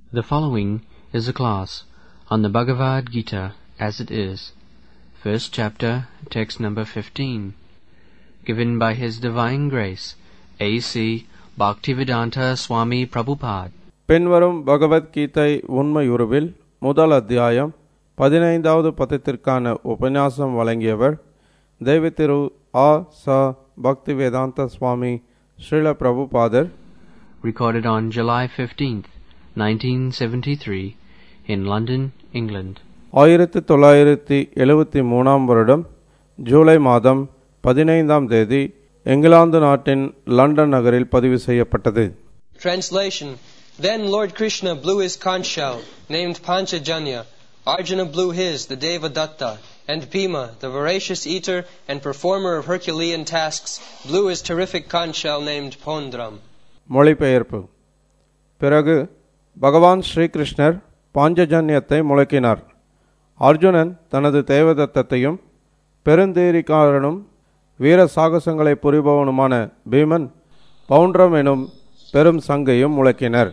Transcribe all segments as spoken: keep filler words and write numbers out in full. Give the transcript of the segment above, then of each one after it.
The following is a class on the Bhagavad Gita as it is, first chapter, text number fifteen, given by His Divine Grace, A C Bhaktivedanta Swami Prabhupada. பின்வரும் பகவத்கீதை உண்மையுருவில் முதல் அத்தியாயம் பதினைந்தாவது பதத்திற்கான உபன்யாசம் வழங்கியவர் தேவதிரு ஆ ச பக்திவேதாந்த சுவாமி ஸ்ரீல பிரபுபாதர். Recorded on July fifteenth, nineteen seventy-three, in London, England. ஆயிரத்தி தொள்ளாயிரத்தி எழுபத்தி மூணாம் வருடம் ஜூலை மாதம் பதினைந்தாம் தேதி இங்கிலாந்து நாட்டின் லண்டன் நகரில் பதிவு செய்யப்பட்டது. Translation. Then Lord Krishna blew his conch shell, named Panchajanya. Arjuna blew his, the Devadatta, and Bhima, the voracious eater and performer of Herculean tasks, blew his terrific conch shell named Pondram. மொழிபெயர்ப்பு. பிறகு பகவான் ஸ்ரீகிருஷ்ணர் பாஞ்சஜன்யத்தை முழக்கினார். அர்ஜுனன் தனது தேவதத்தத்தையும் பெருந்தேரிக்காரனும் வீர சாகசங்களை புரிபவனுமான பீமன் பவுண்ட்ரம் எனும் பெரும் சங்கையும் முழக்கினர்.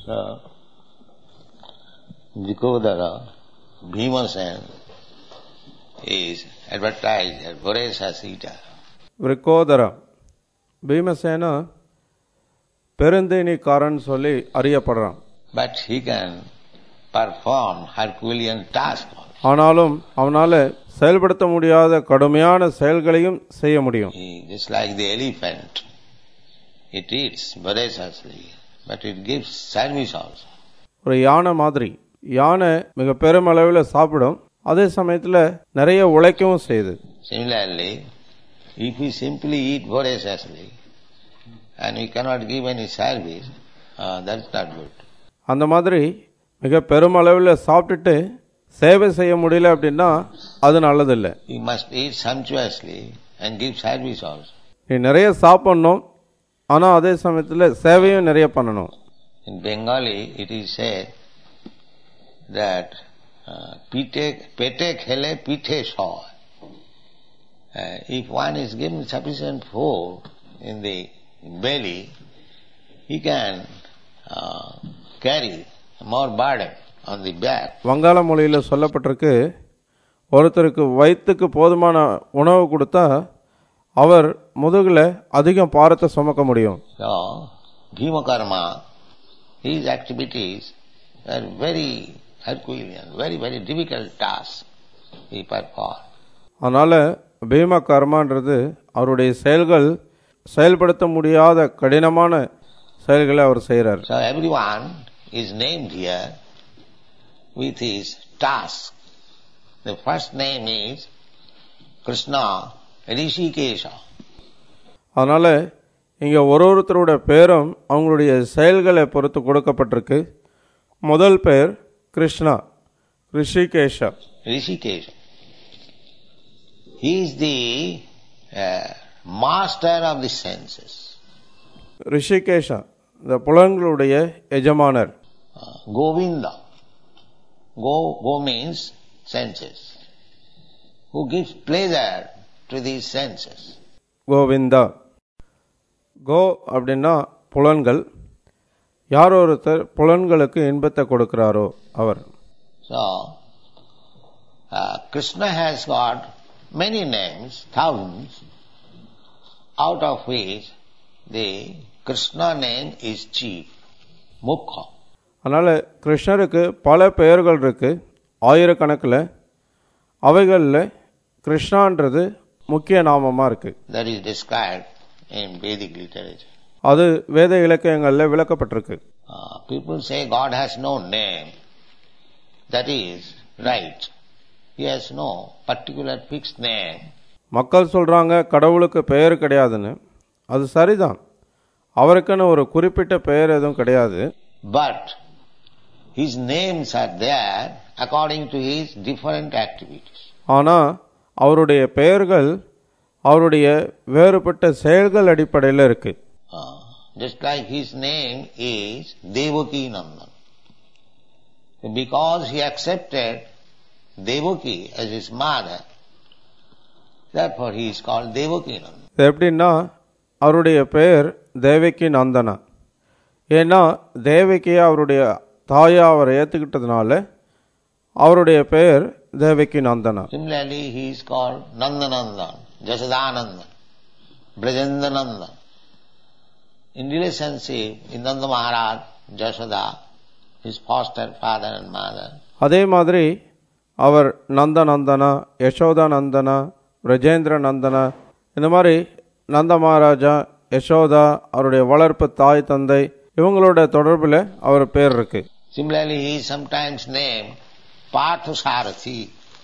Vikodara, Bhimasen is advertised as voracious eater. விருக்கோதரா Bhimasena பெருந்தேனிக்காரன் சொல்லி அறியப்படுறான். But he can perform Herculean tasks. ஆனாலும் அவனால செயல்படுத்த முடியாத கடுமையான செயல்களையும் செய்ய முடியும். He, just like the elephant, it eats voraciously, but it gives service also. ஒரு யானை மாதிரி, யானை மிக பெருமளவில் சாப்பிடும், அதே சமயத்தில் நிறைய உழைக்கவும் செய்யுது. Similarly, if we simply eat voraciously and we cannot give any service, uh, that's not good. அந்த மாதிரி மிக பெருமளவில் சாப்பிட்டுட்டு சேவை செய்ய முடியல அப்படின்னா அது நல்லதில்லை. You must eat sumptuously and give service also. நீ நிறைய சாப்பிடணும், ஆனால் அதே சமயத்தில் சேவையும் நிறைய பண்ணணும். In Bengali, it is said that pite pete khele pite soy. If one is given sufficient food in the belly, he can uh, carry more burden on the back. வங்காள மொழியில் சொல்லப்பட்டிருக்கு, ஒருத்தருக்கு வயிற்றுக்கு போதுமான உணவு கொடுத்தா அவர் முதுகில் அதிகம் பாரத்தை சுமக்க முடியும். So, Bhima Karma, his activities are very Herculean, very, very difficult tasks he performed. அதனால் பீம கர்மான்றது அவருடைய செயல்கள் செயல்படுத்த முடியாத கடினமான செயல்களை அவர் செய்கிறார். So everyone is named here with his task. The first name is Krishna Rishikesha. அதனால் இங்கே ஒரு ஒருத்தரோட பேரும் அவங்களுடைய செயல்களை பொறுத்து கொடுக்கப்பட்டிருக்கு. முதல் பெயர் Krishna, Rishikesha. Rishikesha. He is the uh, master of the senses. Rishikesha இந்த புலன்களுடைய எஜமானர். Uh, Govinda. Go, go means senses. Who gives pleasure to these senses. Govinda. கோ அப்படின்னா புலன்கள். யார் ஒருத்தர் புலன்களுக்கு இன்பத்தை கொடுக்கிறாரோ அவர். So, uh, Krishna has got many names, thousands, out of which the Krishna name is chief, Mukha. அதனால் கிருஷ்ணருக்கு பல பெயர்கள் இருக்கு, ஆயிரக்கணக்கில். அவைகளில் கிருஷ்ணான்றது முக்கிய நாமமாக இருக்கு. That is described in Vedic literature. அது வேத இலக்கியங்களில் விளக்கப்பட்டிருக்கு. Uh, people say God has no name. That is right. He has no particular fixed name. மக்கள் சொல்றாங்க கடவுளுக்கு பெயர் கிடையாதுன்னு. அது சரிதான், அவருக்குன்னு ஒரு குறிப்பிட்ட பெயர் எதுவும் கிடையாது. But his names are there according to his different activities. ஆனால் அவருடைய பெயர்கள் அவருடைய வேறுபட்ட செயல்கள் அடிப்படையில் இருக்கு. Uh, just like his name is Devaki Nandan. Because he accepted Devaki as his mother, therefore he is called Devaki Nandan. எப்படின்னா அவருடைய பெயர் தேவகி நந்தனா. ஏன்னா தேவகியை அவருடைய தாயா அவரை ஏற்றுக்கிட்டதுனால அவருடைய பெயர் Devaki Nandana. Similarly, he is called Nandanandan, Jasodanandan, Brajendanandan. In relationship, in Nanda Maharaj, Jasoda, his foster father and mother. அதே மாதிரி அவர் நந்தநந்தனா, யசோதா நந்தனா, பிரஜேந்திர நந்தனா, இந்த மாதிரி நந்த மகாராஜா, யசோதா, அவருடைய வளர்ப்பு தாய் தந்தை, இவங்களோட தொடர்பில் அவர் பேர் இருக்கு. Similarly, he is sometimes named Parthasarathi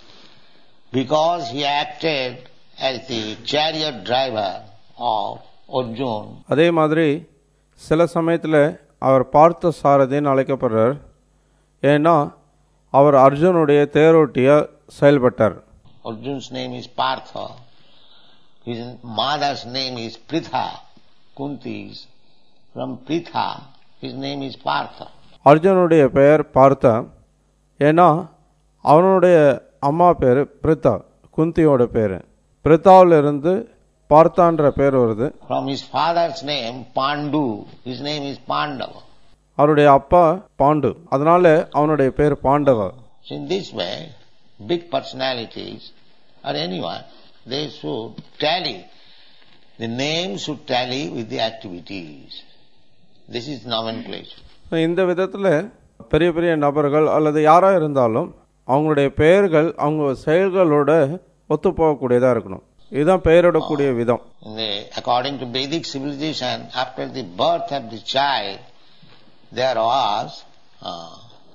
because he acted as the chariot driver of Arjuna. அதே மாதிரி சில சமயத்தில் அவர் பார்த்த சாரதின்னு அழைக்கப்படுறார். ஏன்னா அவர் அர்ஜுனுடைய தேரோட்டியா செயல்பட்டார். Arjuna's name is Partha. His mother's name is Pritha. Kunti's from Pritha. His name is Partha. அர்ஜுனுடைய பெயர் பார்த்தா. ஏன்னா அவனுடைய அம்மா பேர் பிரித்தா, குந்தியோட பேர். பிரித்தாவிலிருந்து பார்த்தான்ற பேர் வருது. From his father's name Pandu, his name is Pandava. அவருடைய அப்பா பாண்டு, அதனால அவனுடைய பேர் Pandava. So in this way, big personalities or anyone, they should tally. The name should tally with the activities. This is nomenclature. இந்த விதத்தில் பெரிய பெரிய நபர்கள் அல்லது யாராக இருந்தாலும் அவங்களுடைய பெயர்கள் அவங்க செயல்களோட ஒத்து போகக்கூடியதாக இருக்கணும். இதுதான் பெயரிடக்கூடிய விதம். According to Vedic civilization, after the birth of the child, there was uh,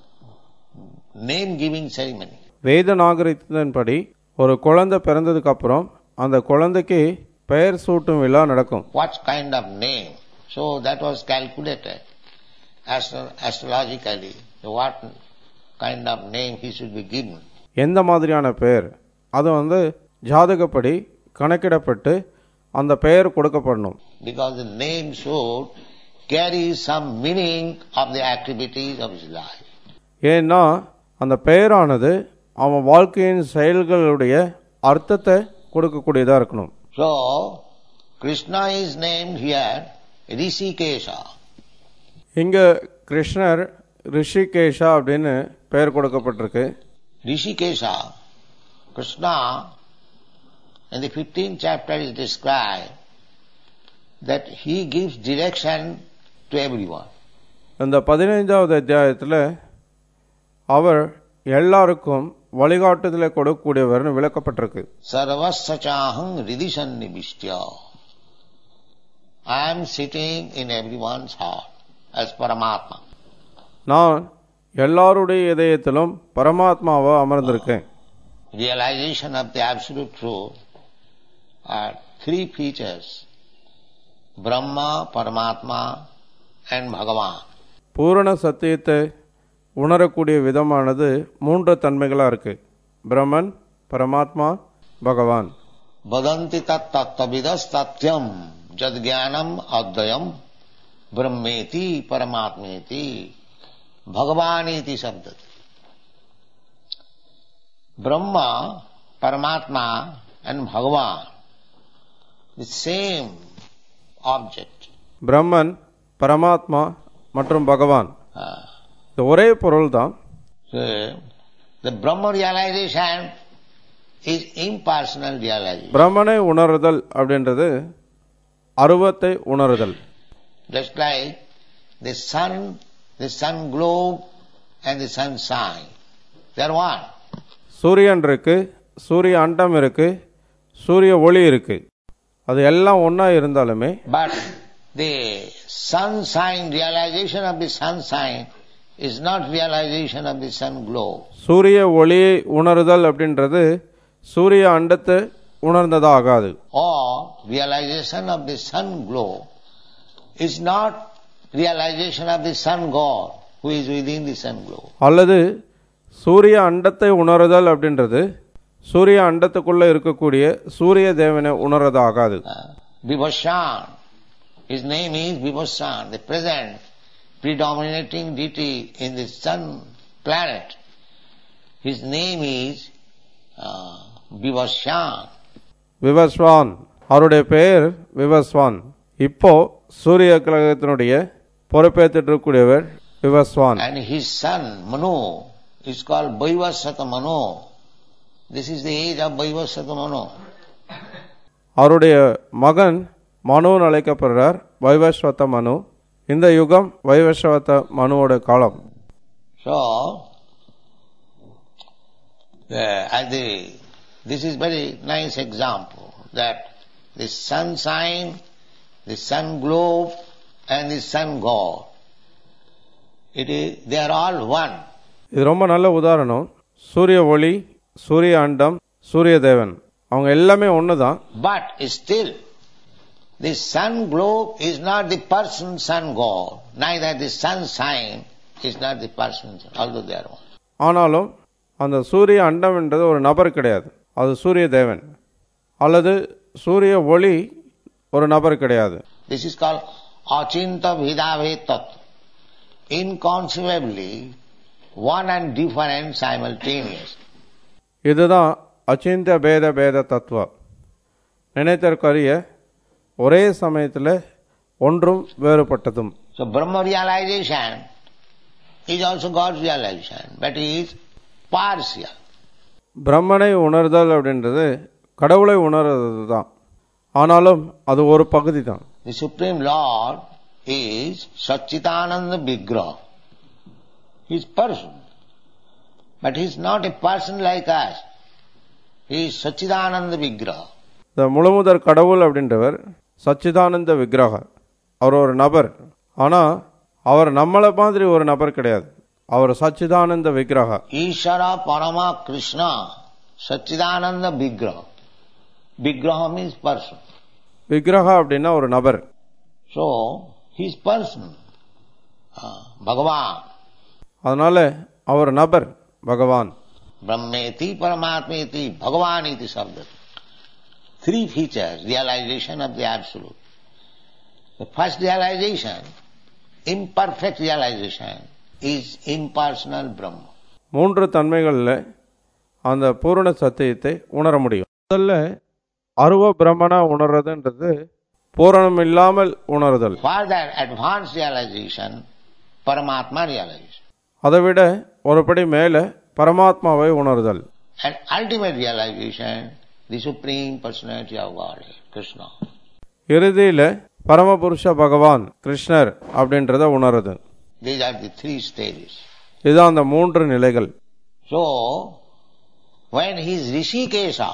name giving ceremony. வேத நாகரிகத்தின்படி ஒரு குழந்தை பிறந்ததுக்கு அப்புறம் அந்த குழந்தைக்கு பெயர் சூட்டும் விழா நடக்கும். What kind of name? So that was calculated Astro- astrologically. So what kind of name he should be given? எந்த மாதிரியான பெயர் அது வந்து ஜாதகப்படி கணக்கிடப்பட்டு அந்த பெயர் கொடுக்கப்படணும். Because the name should carry some meaning of the activities of his life. ஏன்னா அந்த பெயரானது அவன் வாழ்க்கையின் செயல்களுடைய அர்த்தத்தை கொடுக்கக்கூடியதாக இருக்கணும். So Krishna is named here Rishikesha. இங்க கிருஷ்ணர் ரிஷிகேஷா அப்படின்னு பெயர் கொடுக்கப்பட்டிருக்கு. Rishikesha, Krishna in the fifteenth chapter is described that he gives direction to everyone. இந்த பதினைந்தாவது அத்தியாயத்தில் அவர் எல்லாருக்கும் வழிகாட்டுதலை கொடுக்கக்கூடியவர்னு விளக்கப்பட்டிருக்கு. Sarvasachaham ridisannibhishtya. I am sitting in everyone's heart as Paramatma. நான் எல்லாருடைய இதயத்திலும் பரமாத்மாவா அமர்ந்திருக்கேன். Realization of the absolute truth are three features: Brahma, Paramatma and Bhagavan. பூரண சத்தியத்தை உணரக்கூடிய விதமானது மூன்று தன்மைகளா இருக்கு. பிரம்மன், பரமாத்மா, பகவான். Vadanti tat tattvavidas tatyam jad jnanam advayam brahmeti paramatmeti bhagavaniti sabdati. Brahma, Paramatma and Bhagavan, the same object. பிரம்மன், பரமாத்மா மற்றும் பகவான் இது ஒரே பொருள் தான். The Brahma realization is impersonal realization. பிரம்மனை உணர்தல் அப்படின்றது அருவத்தை உணர்தல். Just like the sun, the sun globe and the sun shine, they are one. சூரியன் இருக்கு, சூரிய அண்டம் இருக்கு, சூரிய ஒளி இருக்கு, அது எல்லாம் ஒன்னா இருந்தாலுமே But the sunshine, realization of the sunshine is not realization of the sun globe. சூரிய ஒளியை உணர்தல் அப்படின்றது சூரிய அண்டத்தை உணர்ந்ததா ஆகாது. Or realization of the sun globe is not realization of the sun god who is within the sun globe. அல்லது சூரிய அண்டத்தை உணர்தல் அப்படின்றது சூரிய அண்டத்துக்குள்ள இருக்கக்கூடிய சூரிய தேவனை உணர்றதா ஆகாது. Vibhashan, his name is Vibhashan, the present predominating deity in the sun planet. His name is uh, Vibhashan. Vivasvan, அவருடைய பெயர் விவஸ்வான். இப்போ சூரிய கிரகத்தினுடைய பொறுப்பேற்றுக்கூடியவர் Vivaswan. And his son, Manu, is called Vaivasvata Manu. This is the age of Vaivasvata Manu. அவருடைய மகன் மனுன்னு அழைக்கப்படுறார், வைவஸ்வத மனு. இந்த யுகம் வைவஸ்வத மனுவோட காலம். So, uh, as the, this is very nice example that the sun sign, the sun globe and the sun god, it is, they are all one. இது ரொம்ப நல்ல உதாரணம். சூரிய ஒளி, சூரிய அண்டம், சூரிய தேவன், அவங்க எல்லாமே ஒண்ணுதான். But still, the sun globe is not the person sun god, neither the sun sign is not the person, although they are one. ஆனாலும் அந்த சூரிய அண்டம் என்றது ஒரு நபர் கிடையாது, அது சூரிய தேவன். அல்லது சூரிய ஒளி ஒரு நபர் கிடையாது. This is called achinta bhedabhe tattva, inconceivably one and different simultaneously. இதுதான் அச்சிந்த பேத பேத தத்துவ, நினைத்தற்கரிய ஒரே சமயத்தில் ஒன்றும் வேறுபட்டதும். So Brahma realization is also God's realization, but it is partial. பிரம்மனை உணர்தல் அப்படின்றது கடவுளை உணர்றது தான், ஆனாலும் அது ஒரு பகுதி தான். The Supreme Lord is Satchitananda Vigraha. He is person, but he is not a person like us. He is Satchitananda Vigraha. இந்த முழுமுதற் கடவுள் அப்படின்றவர் சச்சிதானந்த விக்கிரக, அவர் ஒரு நபர். ஆனால் அவர் நம்மளை மாதிரி ஒரு நபர் கிடையாது, அவர் சச்சிதானந்த விக்கிரக. Ishara Parama Krishna Satchidananda Vigraha. Vigraha means person. விக்கிரக அப்படின்னா ஒரு நபர். So, he is person. Uh, Bhagavan. அதனால அவர் நபர், பகவான். Brahmeti Paramatmeti Bhagavaniti Sabda. Three features, realization of the Absolute. The first realization, imperfect realization, is impersonal Brahma. மூன்று தன்மைகளில் அந்த பூரண சத்தியத்தை உணர முடியும். முதல்ல அருவ பிரம்மனா உணர்றதுன்றது பூரணம் இல்லாமல் உணர்தல். Further advanced realization, Paramatma realization. அதை விட ஒருபடி மேலே பரமாத்மாவை உணர்தல். And ultimate realization, the Supreme Personality of Godhead, Krishna. இறுதியில் பரமபுருஷ பகவான் கிருஷ்ணர் அப்படின்றத உணருது. These are the three stages. இதுதான் அந்த மூன்று நிலைகள். So, when he is Rishikesha,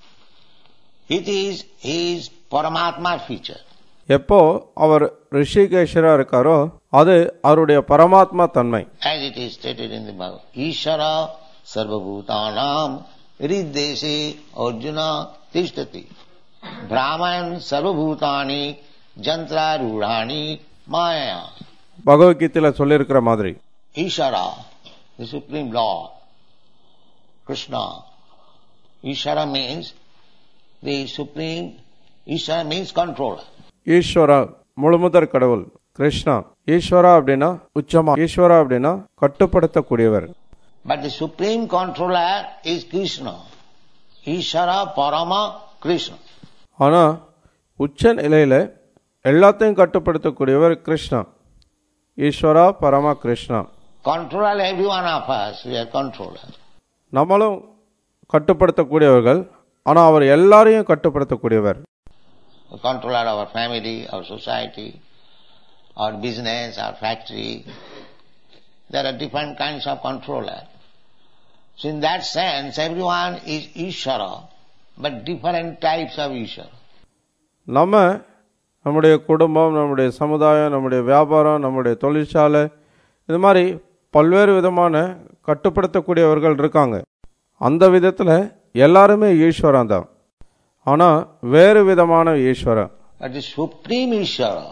it is his Paramatma feature. எப்போ அவர் ரிஷிகேஷரா இருக்காரோ அது அவருடைய பரமாத்மா தன்மை. As it is stated in the Bhagavad, Ishara sarvabhutanam riddese arjuna tishtati brahman sarvabhutani jantra rudhani maya. பகவத்கீதையில சொல்லியிருக்கிற மாதிரி Ishara, the Supreme Lord, Krishna. Ishara means the Supreme, Ishara means controller. ஈஸ்வரா முழுமுதற் கடவுள், கிருஷ்ணா. ஈஸ்வரா அப்படின்னா உச்சமா, ஈஸ்வரா அப்படின்னா கட்டுப்படுத்தக்கூடியவர். But the Supreme Controller is Krishna. Ishara Parama Krishna. ஆனா உச்ச நிலையில எல்லாத்தையும் கட்டுப்படுத்தக்கூடியவர் கிருஷ்ணா. ஈஸ்வரா பரமா Krishna. Controller every one of us, we are controller. நம்மளும் கட்டுப்படுத்தக்கூடியவர்கள், ஆனா அவர் எல்லாரையும் கட்டுப்படுத்தக்கூடியவர். The controller of our family, our society, our business, our factory. There are different kinds of controller. So in that sense, everyone is Ishara, but different types of Ishara. நம்ம நம்முடைய குடும்பம், நம்முடைய சமுதாயம், நம்முடைய வியாபாரம், நம்முடைய தொழிற்சாலை, இது மாதிரி பல்வேறு விதமான கட்டுப்படுத்தக்கூடியவர்கள் இருக்காங்க. அந்த விதத்தில் எல்லாருமே ஈஸ்வரன் தான், ஆனால் வேறு விதமான ஈஸ்வரன். But the Supreme Ishara,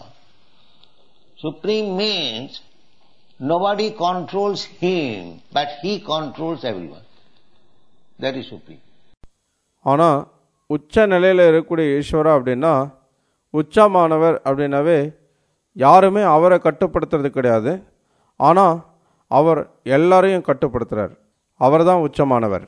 Supreme means nobody controls him, but he controls everyone. That is Supreme. ஆனால் உச்ச நிலையில் இருக்கக்கூடிய ஈஸ்வரா அப்படின்னா, உச்சமானவர் அப்படின்னாவே யாருமே அவரை கட்டுப்படுத்துறது கிடையாது, ஆனால் அவர் எல்லாரையும் கட்டுப்படுத்துகிறார். அவர் தான் உச்சமானவர்.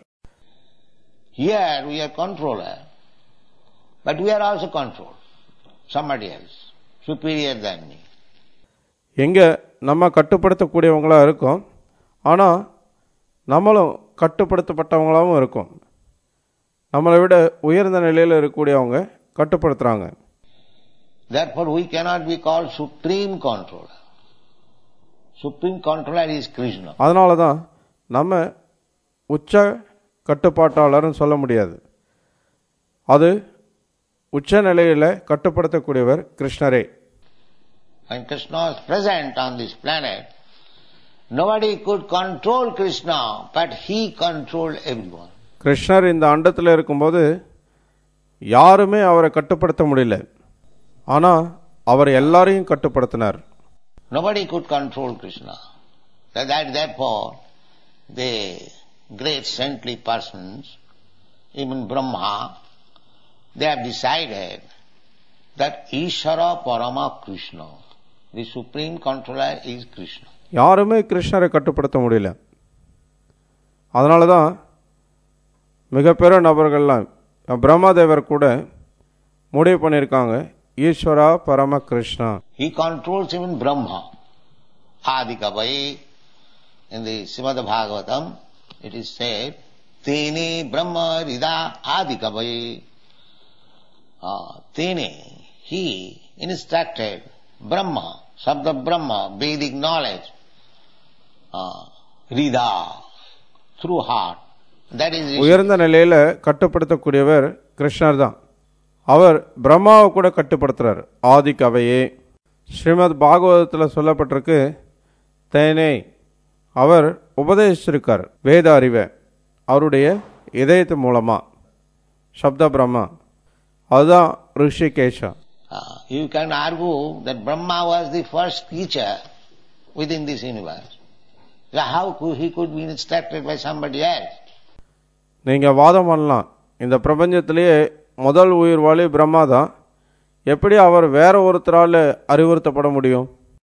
Here we are controller, but we are also controlled. Somebody else, superior than me. எங்கே நம்ம கட்டுப்படுத்தக்கூடியவங்களாக இருக்கோம், ஆனால் நம்மளும் கட்டுப்படுத்தப்பட்டவங்களாகவும் இருக்கும். நம்மளை விட உயர்ந்த நிலையில் இருக்கக்கூடியவங்க கட்டுப்படுத்துகிறாங்க. Therefore we cannot be called supreme controller. Supreme controller is Krishna. அதனால தான் நம்ம உச்ச கட்டுப்பாட்டாளர்னு சொல்ல முடியாது. அது உச்ச நிலையில் கட்டுப்படுத்தக்கூடியவர் கிருஷ்ணரே. When Krishna was present on this planet, nobody could control Krishna, but he controlled everyone. கிருஷ்ணர் இந்த அண்டத்தில் இருக்கும்போது யாருமே அவரை கட்டுப்படுத்த முடியல, ஆனால் அவர் எல்லாரையும் கட்டுப்படுத்தினார். Nobody could control Krishna. That, that, therefore, the great saintly persons, even Brahma, they have decided that Ishvara Parama Krishna, the supreme controller is Krishna. யாருமே கிருஷ்ணரை கட்டுப்படுத்த முடியல. அதனால தான் மிக பெரிய நபர்கள்லாம் பிரம்மாதேவர் கூட முடிவு பண்ணியிருக்காங்க, ஈஸ்வரா பரம Krishna. He controls even Brahma. Adikavai, in the Srimad Bhagavatam, it is said, Tene Brahma Rida Adikavai. Uh, Tene, he instructed Brahma, Sabda Brahma, Vedic knowledge, uh, Rida, through heart. That is உயர்ந்த நிலையில் கட்டுப்படுத்தக்கூடியவர் கிருஷ்ணர் தான். அவர் பிரம்மாவை கூட கட்டுப்படுத்துறார். ஆதி கவையே ஸ்ரீமத் பாகவதத்தில் சொல்லப்பட்டிருக்கு, தேனே அவர் உபதேசிச்சிருக்கார் வேத அறிவை அவருடைய இதயத்து மூலமா, சப்த பிரம்மா. அதுதான் Rishikesha. Uh, you can argue that Brahma was the first creature within this universe. So how could he could be instructed by somebody else? நீங்கள் வாதம் பண்ணலாம், இந்த பிரபஞ்சத்திலேயே முதல் உயிர்வாளி பிரம்மா தான், எப்படி அவர் வேற ஒருத்தரால் அறிவுறுத்தப்பட முடியும்?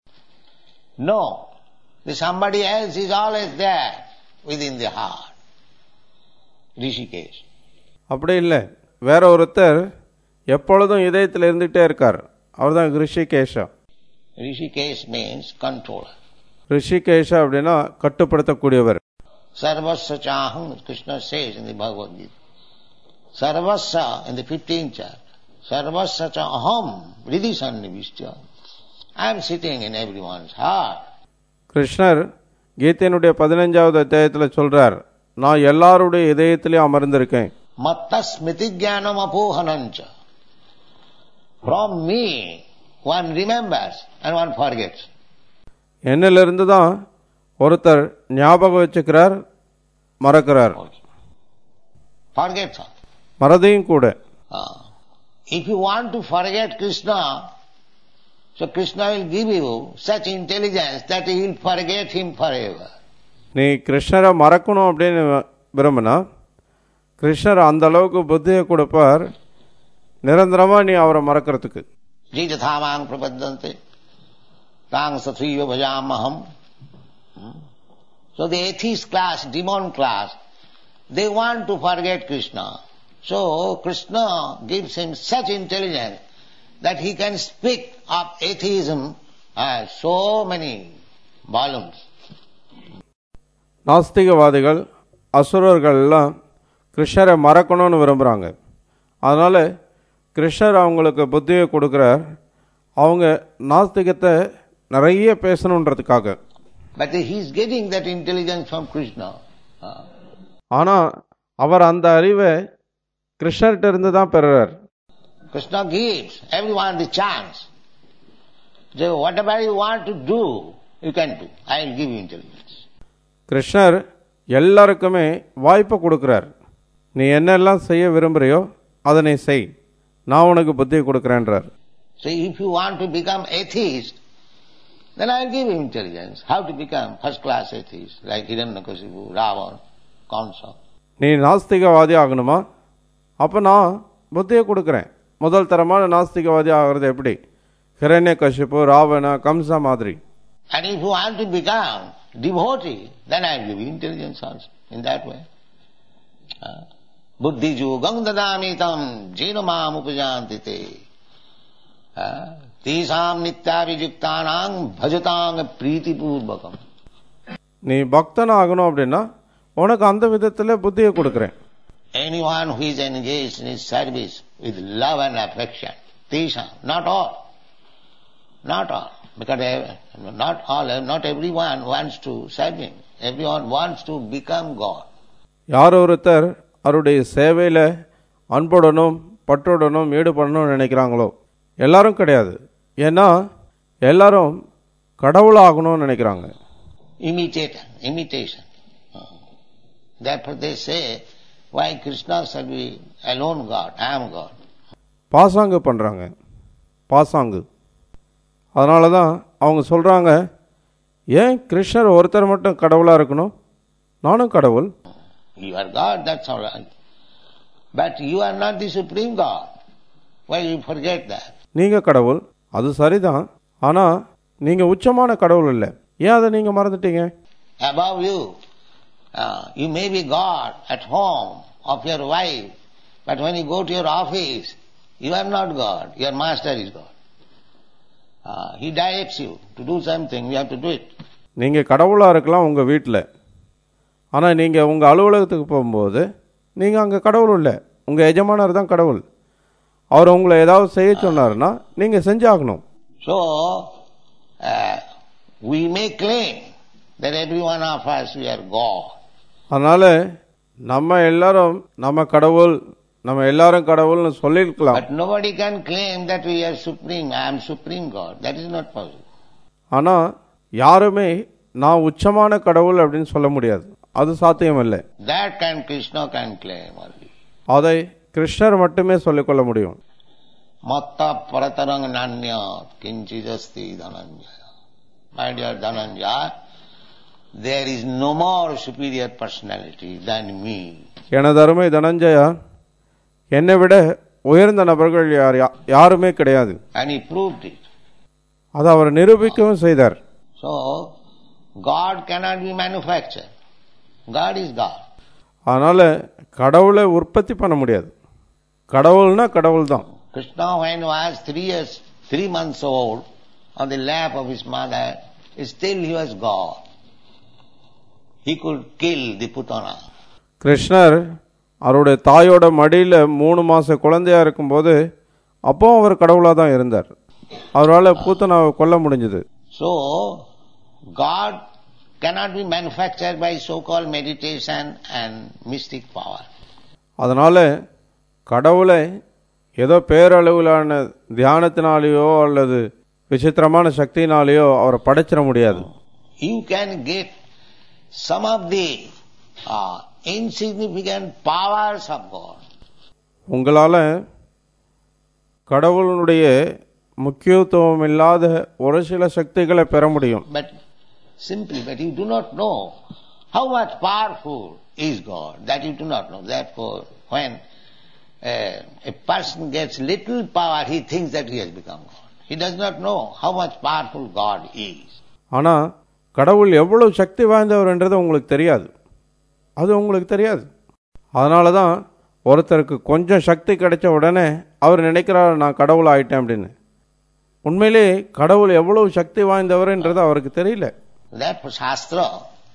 No, the somebody else is always there within the heart. Rishikesh. அப்படி இல்லை, வேற ஒருத்தர் எப்பொழுதும் இதயத்தில் இருந்துகிட்டே இருக்கார், அவர் தான் Rishikesha. Rishikesh means controller. Rishikesha அப்படின்னா கட்டுப்படுத்தக்கூடியவர். Sarvasya chaham, Krishna says in the Bhagavad Gita. Sarvasya in the fifteenth chapter. Sarvasya chaham, Riddhi Sannivishya. I am sitting in everyone's heart. கிருஷ்ணர் கீதையினுடைய பதினஞ்சாவது அத்தியாயத்தில் சொல்றார், நான் எல்லாருடைய இதயத்திலேயும் அமர்ந்திருக்கேன். Matta smriti jnanam apohanancha. From me one remembers and one forgets. என்னிலிருந்து தான் ஒருத்தர் ஞாபகம் வச்சுக்கிறார், மறக்கிறார். Forgets. மறதியும் கூட. Uh, if you want to forget Krishna, so Krishna will give you such intelligence that you will forget him forever. நீ கிருஷ்ணரை மறக்கணும் அப்படின்னு விரும்பினா கிருஷ்ணர் அந்த அளவுக்கு புத்தியை கொடுப்பார், நிரந்தரமா நீ அவரை மறக்கிறதுக்கு. ஜீஜதாமாங் பிரபத்தந்தே தாங் சத்ரீவ பஜாமஹம். So the atheist class, demon class, they want to forget Krishna. So Krishna gives him such intelligence that he can speak of atheism as so many volumes. நாஸ்திகவாதிகள் அசுரர்கள்லாம் கிருஷ்ணரை மறக்கணும்னு விரும்புகிறாங்க. அதனால கிருஷ்ணர் அவங்களுக்கு புத்தியை கொடுக்குறார், அவங்க நாஸ்திகத்தை நிறைய பேசணுன்றதுக்காக. But he is getting that intelligence from Krishna. ஆனால் அவர் அந்த அறிவை கிருஷ்ணர்கிட்ட இருந்து தான் பெறுறார். Krishna gives everyone the chance. So whatever you want to do, you can do. I will give you intelligence. கிருஷ்ணர் எல்லாருக்குமே வாய்ப்பை கொடுக்குறார். நீ என்னெல்லாம் செய்ய விரும்புறியோ அதை நீ செய், நான் உனக்கு புத்தியை கொடுக்குறேன்றார். So if you want to become atheist, then I will give you intelligence. How to become first class atheist, like Hiranyakashipu, Ravana, Kamsa. நீ நாஸ்திகவாதி ஆகணுமா? அப்போ நான் புத்தியை கொடுக்குறேன். முதல் தரமான நாஸ்திகவாதி ஆகிறது எப்படி? ஹிரண்யகசிபு, ராவண, கம்சா மாதிரி. And if you want to become devotee, then I will give you intelligence also in that way. Buddhi yogam dadami tam jena mam upajantite. Tisam nityavijuktanang bhajatang priti purvakam. நீ பக்தன் ஆகணும் அப்படின்னா உனக்கு அந்த விதத்தில் புத்தியை கொடுக்குறேன். Anyone who is engaged in his service with love and affection, tisam, not all, not all, because not all, not everyone wants to serve him. Everyone wants to become God. யார் ஒருத்தர் அவருடைய சேவையில் அன்புடனும் பற்றுடனும் ஈடுபடணும்னு நினைக்கிறாங்களோ எல்லாரும் கிடையாது. ஏன்னா எல்லாரும் கடவுளாகணும்னு நினைக்கிறாங்க. Imitation, imitation. Therefore they say, why Krishna shall be alone God, I am God. பாசாங்கு பண்ணுறாங்க, பாசாங்கு. அதனால தான் அவங்க சொல்கிறாங்க, ஏன் கிருஷ்ணர் ஒருத்தர் மட்டும் கடவுளாக இருக்கணும், நானும் கடவுள். You are God, that's all right. But you are not the supreme God. Why you forget that? நீங்கள் கடவுள், அது சரிதான். ஆனால் நீங்கள் உச்சமான கடவுள் இல்லை. ஏன் அதை நீங்கள் மறந்துட்டீங்க? Above you, uh, you may be God at home of your wife, but when you go to your office, you are not God. Your master is God. Uh, he directs you to do something, you have to do it. நீங்கள் கடவுளாக இருக்கலாம் உங்கள் வீட்டில், ஆனால் நீங்கள் உங்கள் அலுவலகத்துக்கு போகும்போது நீங்கள் அங்கே கடவுள் இல்லை, உங்கள் எஜமானர் தான் கடவுள். அவர் உங்களை ஏதாவது செய்ய சொன்னார்னா நீங்கள் செஞ்சாகணும். So, uh, we may claim that every one of us we are God. அதனால் நம்ம எல்லாரும் நம்ம கடவுள், நம்ம எல்லாரும் கடவுள்னு சொல்லியிருக்கலாம். But nobody can claim that we are supreme, I am supreme God. That is not possible. ஆனால் யாருமே நான் உச்சமான கடவுள் அப்படின்னு சொல்ல முடியாது, அது சாத்தியம் இல்லை. That can Krishna can claim only. அதை கிருஷ்ணர் மட்டுமே சொல்லிக்கொள்ள முடியும். Matta paratarang nanya kinchijasti dhananjaya. My dear Dhananjaya, there is no more superior personality than me. எனது அருமை தனஞ்சயா, என்னை விட உயர்ந்த நபர்கள் யார் யாருமே கிடையாது. And he proved it. அதை அவர் நிரூபிக்கவும் செய்தார். So, God cannot be manufactured. God is God. அதனால் கடவுளை உற்பத்தி பண்ண முடியாது. கடவுள்னா கடவுள் தான். Krishna, when he was three years, three months old, on the lap of his mother, still he was God. He could kill the Putana. கிருஷ்ணர் அவருடைய தாயோட மடியில் மூணு மாத குழந்தையாக இருக்கும்போது அப்போ அவர் கடவுளாக தான் இருந்தார். அவரால் பூத்தனாவை கொல்ல முடிஞ்சது. So, God cannot be manufactured by so-called meditation and mystic power. அதனால் கடவுளை ஏதோ பேரளவிலான தியானத்தினாலேயோ அல்லது விசித்திரமான சக்தியினாலேயோ அவரை படைச்சிட முடியாது. You can get some of the uh, insignificant powers of God. உங்களால் கடவுளுடைய முக்கியத்துவம் இல்லாத ஒரு சில சக்திகளை பெற முடியும். But simply, but you do not know how much powerful is God. That you do not know. Therefore, when uh, a person gets little power, he thinks that he has become God. He does not know how much powerful God is. ஆனால் கடவுள் எவ்வளவு சக்தி வாய்ந்தவர்ன்றது உங்களுக்கு தெரியாது, அது உங்களுக்கு தெரியாது. அதனால தான் ஒருத்தருக்கு கொஞ்சம் சக்தி கிடைச்ச உடனே அவர் நினைக்கிறார் நான் கடவுள் ஆயிட்டேன் அப்படின்னு. உண்மையிலே கடவுள் எவ்வளவு சக்தி வாய்ந்தவர்ன்றது அவருக்கு தெரியல. Therefore, Shastra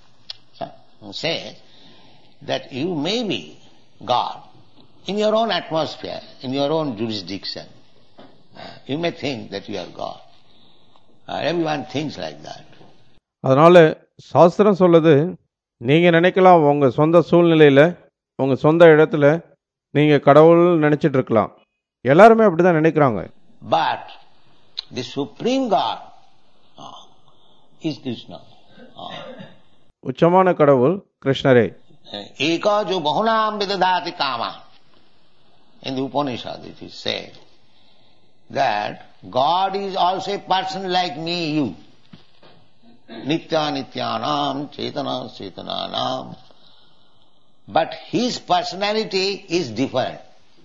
says that you may be God in your own atmosphere, in your own jurisdiction. You may think that you are God. Everyone thinks like that. அதனால சாஸ்திரம் சொல்லுது, நீங்கள் நினைக்கலாம் உங்கள் சொந்த சூழ்நிலையில் உங்கள் சொந்த இடத்துல நீங்கள் கடவுள் நினச்சிட்டு இருக்கலாம். எல்லாருமே அப்படி தான் நினைக்கிறாங்க. But the supreme God uh, is Krishna. Uh, உச்சமான கடவுள் கிருஷ்ணரே. Eka jo bahunam vidadhati kama. In the Upanishad it is said that God is also a person like me, you. Nitya nityanam, chetana chetananam. But his personality is different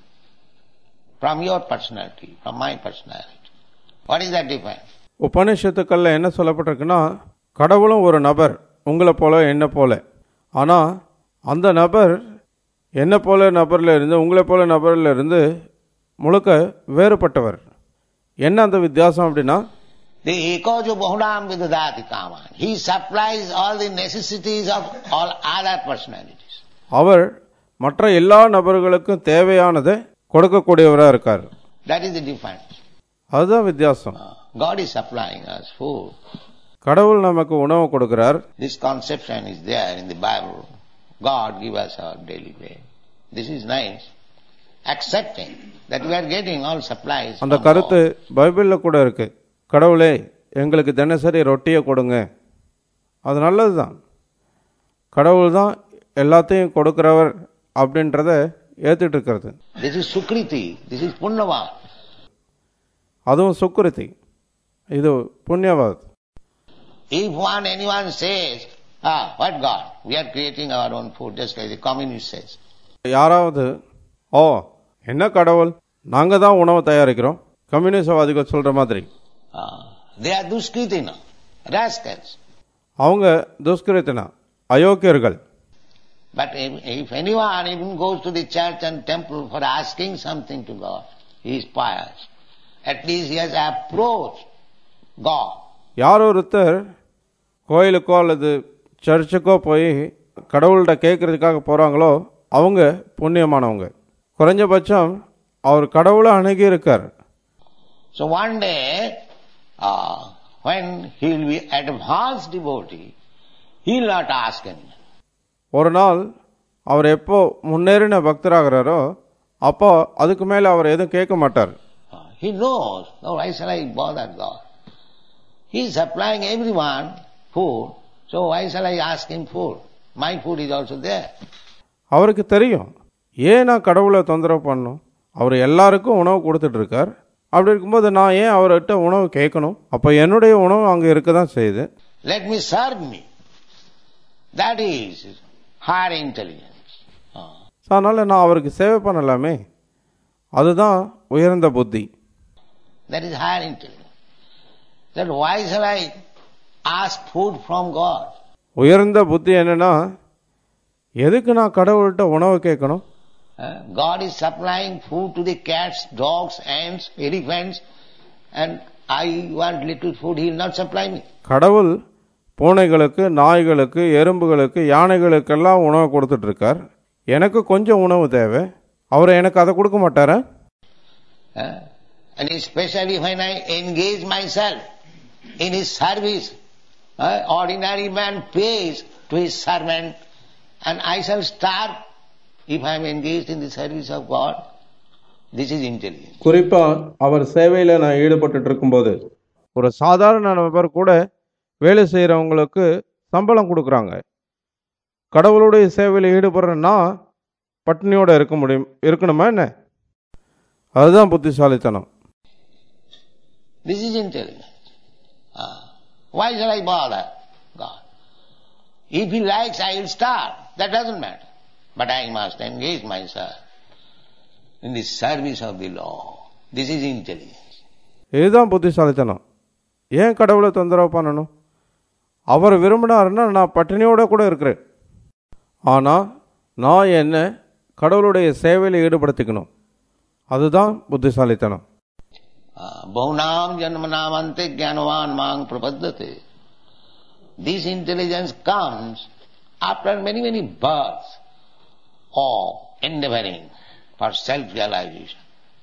from your personality, from my personality. What is that difference? உபநிஷத்துக்களில் என்ன சொல்லப்பட்டிருக்குன்னா, கடவுளும் ஒரு நபர், உங்களை போல என்ன போல. ஆனால் அந்த நபர் என்ன போல நபரில் இருந்து உங்களை போல நபரில் இருந்து முழுக்க வேறுபட்டவர். என்ன அந்த வித்தியாசம் அப்படின்னா, The ekojo bahunam vidadati kaman. He supplies all the necessities of all other personalities. அவர் மற்ற எல்லா நபர்களுக்கும் தேவையானதை கொடுக்கக்கூடியவரா இருக்கார். That is the difference. அதுதான் வித்தியாசம். God is supplying us food. கடவுள் நமக்கு உணவு கொடுக்கிறார். This conception is there in the Bible. God give us our daily bread. This is nice. Accepting that we are getting all supplies. அந்த கருத்து பைபிள்ல கூட இருக்கு. கடவுளே எங்களுக்கு தினசரி ரொட்டியை கொடுங்க. அது நல்லதுதான். கடவுள் தான் எல்லாத்தையும் கொடுக்கிறவர் அப்படின்றத ஏத்துட்டு இருக்கிறது. This is sukriti. This is punyavad. அதுவும் சுக்ருதி, இது புண்ணியவாத். If one anyone says, ah, what God? We are creating our own food, just like the communist says. யாராவது ஓ என்ன கடவுள், நாங்க தான் உணவு தயாரிக்கிறோம், கம்யூனிஸ்டவாதிகள் சொல்ற மாதிரி. Ah, they are duskritina, rascals. அவங்க துஷ்கிருத்தினா, அயோக்கியர்கள். But if, if anyone even goes to the church and temple for asking something to God, he is pious. At least he has approached God. யார் ஒருத்தர் கோயிலுக்கோ அல்லது சர்ச்சுக்கோ போய் கடவுள்கிட்ட கேட்கறதுக்காக போறாங்களோ அவங்க புண்ணியமானவங்க. குறைஞ்சபட்சம் அவர் கடவுளை அணுகி இருக்கார். So one day, uh, when he will be advanced devotee, he will not ask anyone. ஒரு நாள் அவர் எப்போ முன்னேறின பக்தராகிறாரோ அப்போ அதுக்கு மேல அவர் எதுவும் கேட்க மாட்டார். He knows, no, why shall I bother God? He is supplying everyone food, so why shall I ask him food? My food is also there. அவருக்கு தெரியும், ஏன் நான் கடவுளை தொந்தரவு பண்ணணும், அவர் எல்லாருக்கும் உணவு கொடுத்துட்டு இருக்கார். அப்படி இருக்கும்போது நான் ஏன் அவர்கிட்ட உணவு கேட்கணும், அப்போ என்னுடைய உணவு அங்கே இருக்க தான் செய்யுது. Let me serve me. That is higher intelligence. அதனால நான் அவருக்கு சேவை பண்ணலாமே, அதுதான் உயர்ந்த புத்தி. That is higher intelligence. That why shall I ask food from God? உயர்ந்த புத்தி என்னன்னா, எதுக்கு நான் கடவுள்கிட்ட உணவு கேட்கணும்? Uh, God is supplying food to the cats, dogs, ants, elephants, and I want little food, He will not supply me. கடவுள் பூனைகளுக்கு, நாய்களுக்கு, எறும்புகளுக்கு, யானைகளுக்கெல்லாம் உணவு கொடுத்துட்டு இருக்கார். எனக்கு கொஞ்சம் உணவு தேவை, அவர் எனக்கு அதை கொடுக்க மாட்டாரா? Uh, and especially when I engage myself in His service, uh, ordinary man pays to his servant, and I shall starve if I am engaged in the service of God. This is intelligence. குறிப்பா அவர் சேவையில நான் ஈடுபட்டு இருக்கும்போது ஒரு சாதாரண நபர் கூட வேலை செய்யறவங்களுக்கு சம்பளம் கொடுக்குறாங்க. கடவுளுடைய சேவையில் ஈடுபடுறேன்னா பட்டினியோட இருக்க முடியும் இருக்கணுமா என்ன? அதுதான் புத்திசாலித்தனம். This is intelligence. Uh, why shall I bother God? If He likes, I will starve. That doesn't matter. But I must engage myself in the service of the law. This is intelligence. இதுதான் புத்திசாலித்தனம். ஏன் கடவுளை தொந்தரவு பண்ணணும்? அவர் விரும்பினாருன்னா நான் பட்டினியோட கூட இருக்கிறேன். ஆனால் நான் என்ன கடவுளுடைய சேவையில் ஈடுபடுத்திக்கணும். அதுதான் புத்திசாலித்தனம். Bahunam janmanamante jnanavan mang prapaddate. This intelligence comes after many, many births of endeavoring for self-realization.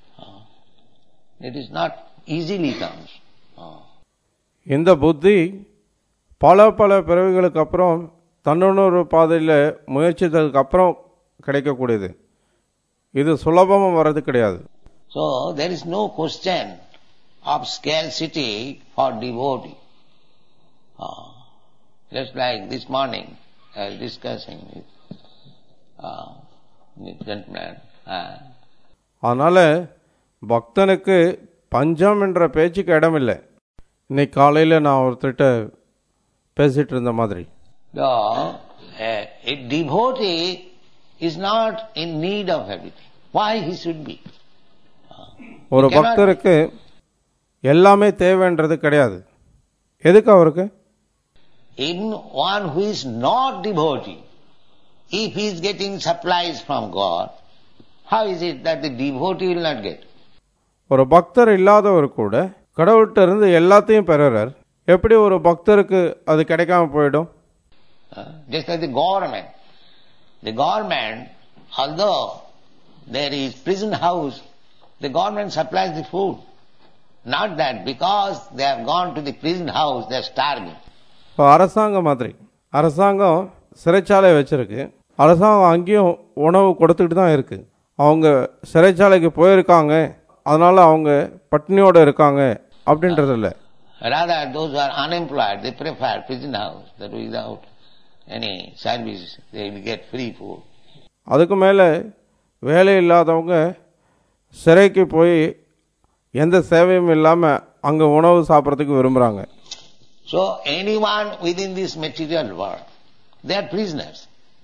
It is not easily comes. இந்த புத்தி பல பல பிறவிகளுக்கு அப்புறம் தன்னுணர்வு பாதையில் முயற்சித்ததுக்கு அப்புறம் கிடைக்கக்கூடியது. இது சுலபமாக வர்றது கிடையாது. So there is no question of scarcity for devotee. Uh, just like this morning I was discussing with uh, the gentleman. Uh, அதனால பக்தனுக்கு பஞ்சம் என்ற பேச்சுக்கு இடமில்லை. இன்னைக்கு காலையில் நான் ஒருத்தர்கிட்ட பேசிட்டு இருந்த மாதிரி. So, uh, a devotee is not in need of everything. Why he should be? ஒரு பக்தருக்கு எல்லாமே தேவைன்றது கிடையாது. எதுக்கு அவருக்கு? Even one who is not devotee, if he is getting supplies from God, how is it that the devotee will not get? ஒரு பக்தர் இல்லாதவர் கூட கடவுள்கிட்ட இருந்து எல்லாத்தையும் பெறுறார். எப்படி ஒரு பக்தருக்கு அது கிடைக்காம போயிடும்? Just like the government. The government, although there is prison house, the government supplies the food. Not that because they have gone to the prison house, they are starving. இப்போ அரசாங்கம் மாதிரி அரசாங்கம் சிறைச்சாலை வச்சிருக்கு. அரசாங்கம் அங்கேயும் உணவு கொடுத்துட்டு தான் இருக்கு. அவங்க சிறைச்சாலைக்கு போயிருக்காங்க, அதனால அவங்க பட்டினியோடு இருக்காங்க அப்படின்றது இல்லை. Rather, those who are unemployed, they prefer prison house, that without any service they will get free food. அதுக்கு மேலே வேலை இல்லாதவங்க சிறைக்கு போய் எந்த சேவையும் இல்லாமல் அங்கே உணவு சாப்பிட்றதுக்கு விரும்புகிறாங்க. So anyone within this material world, they are prisoners.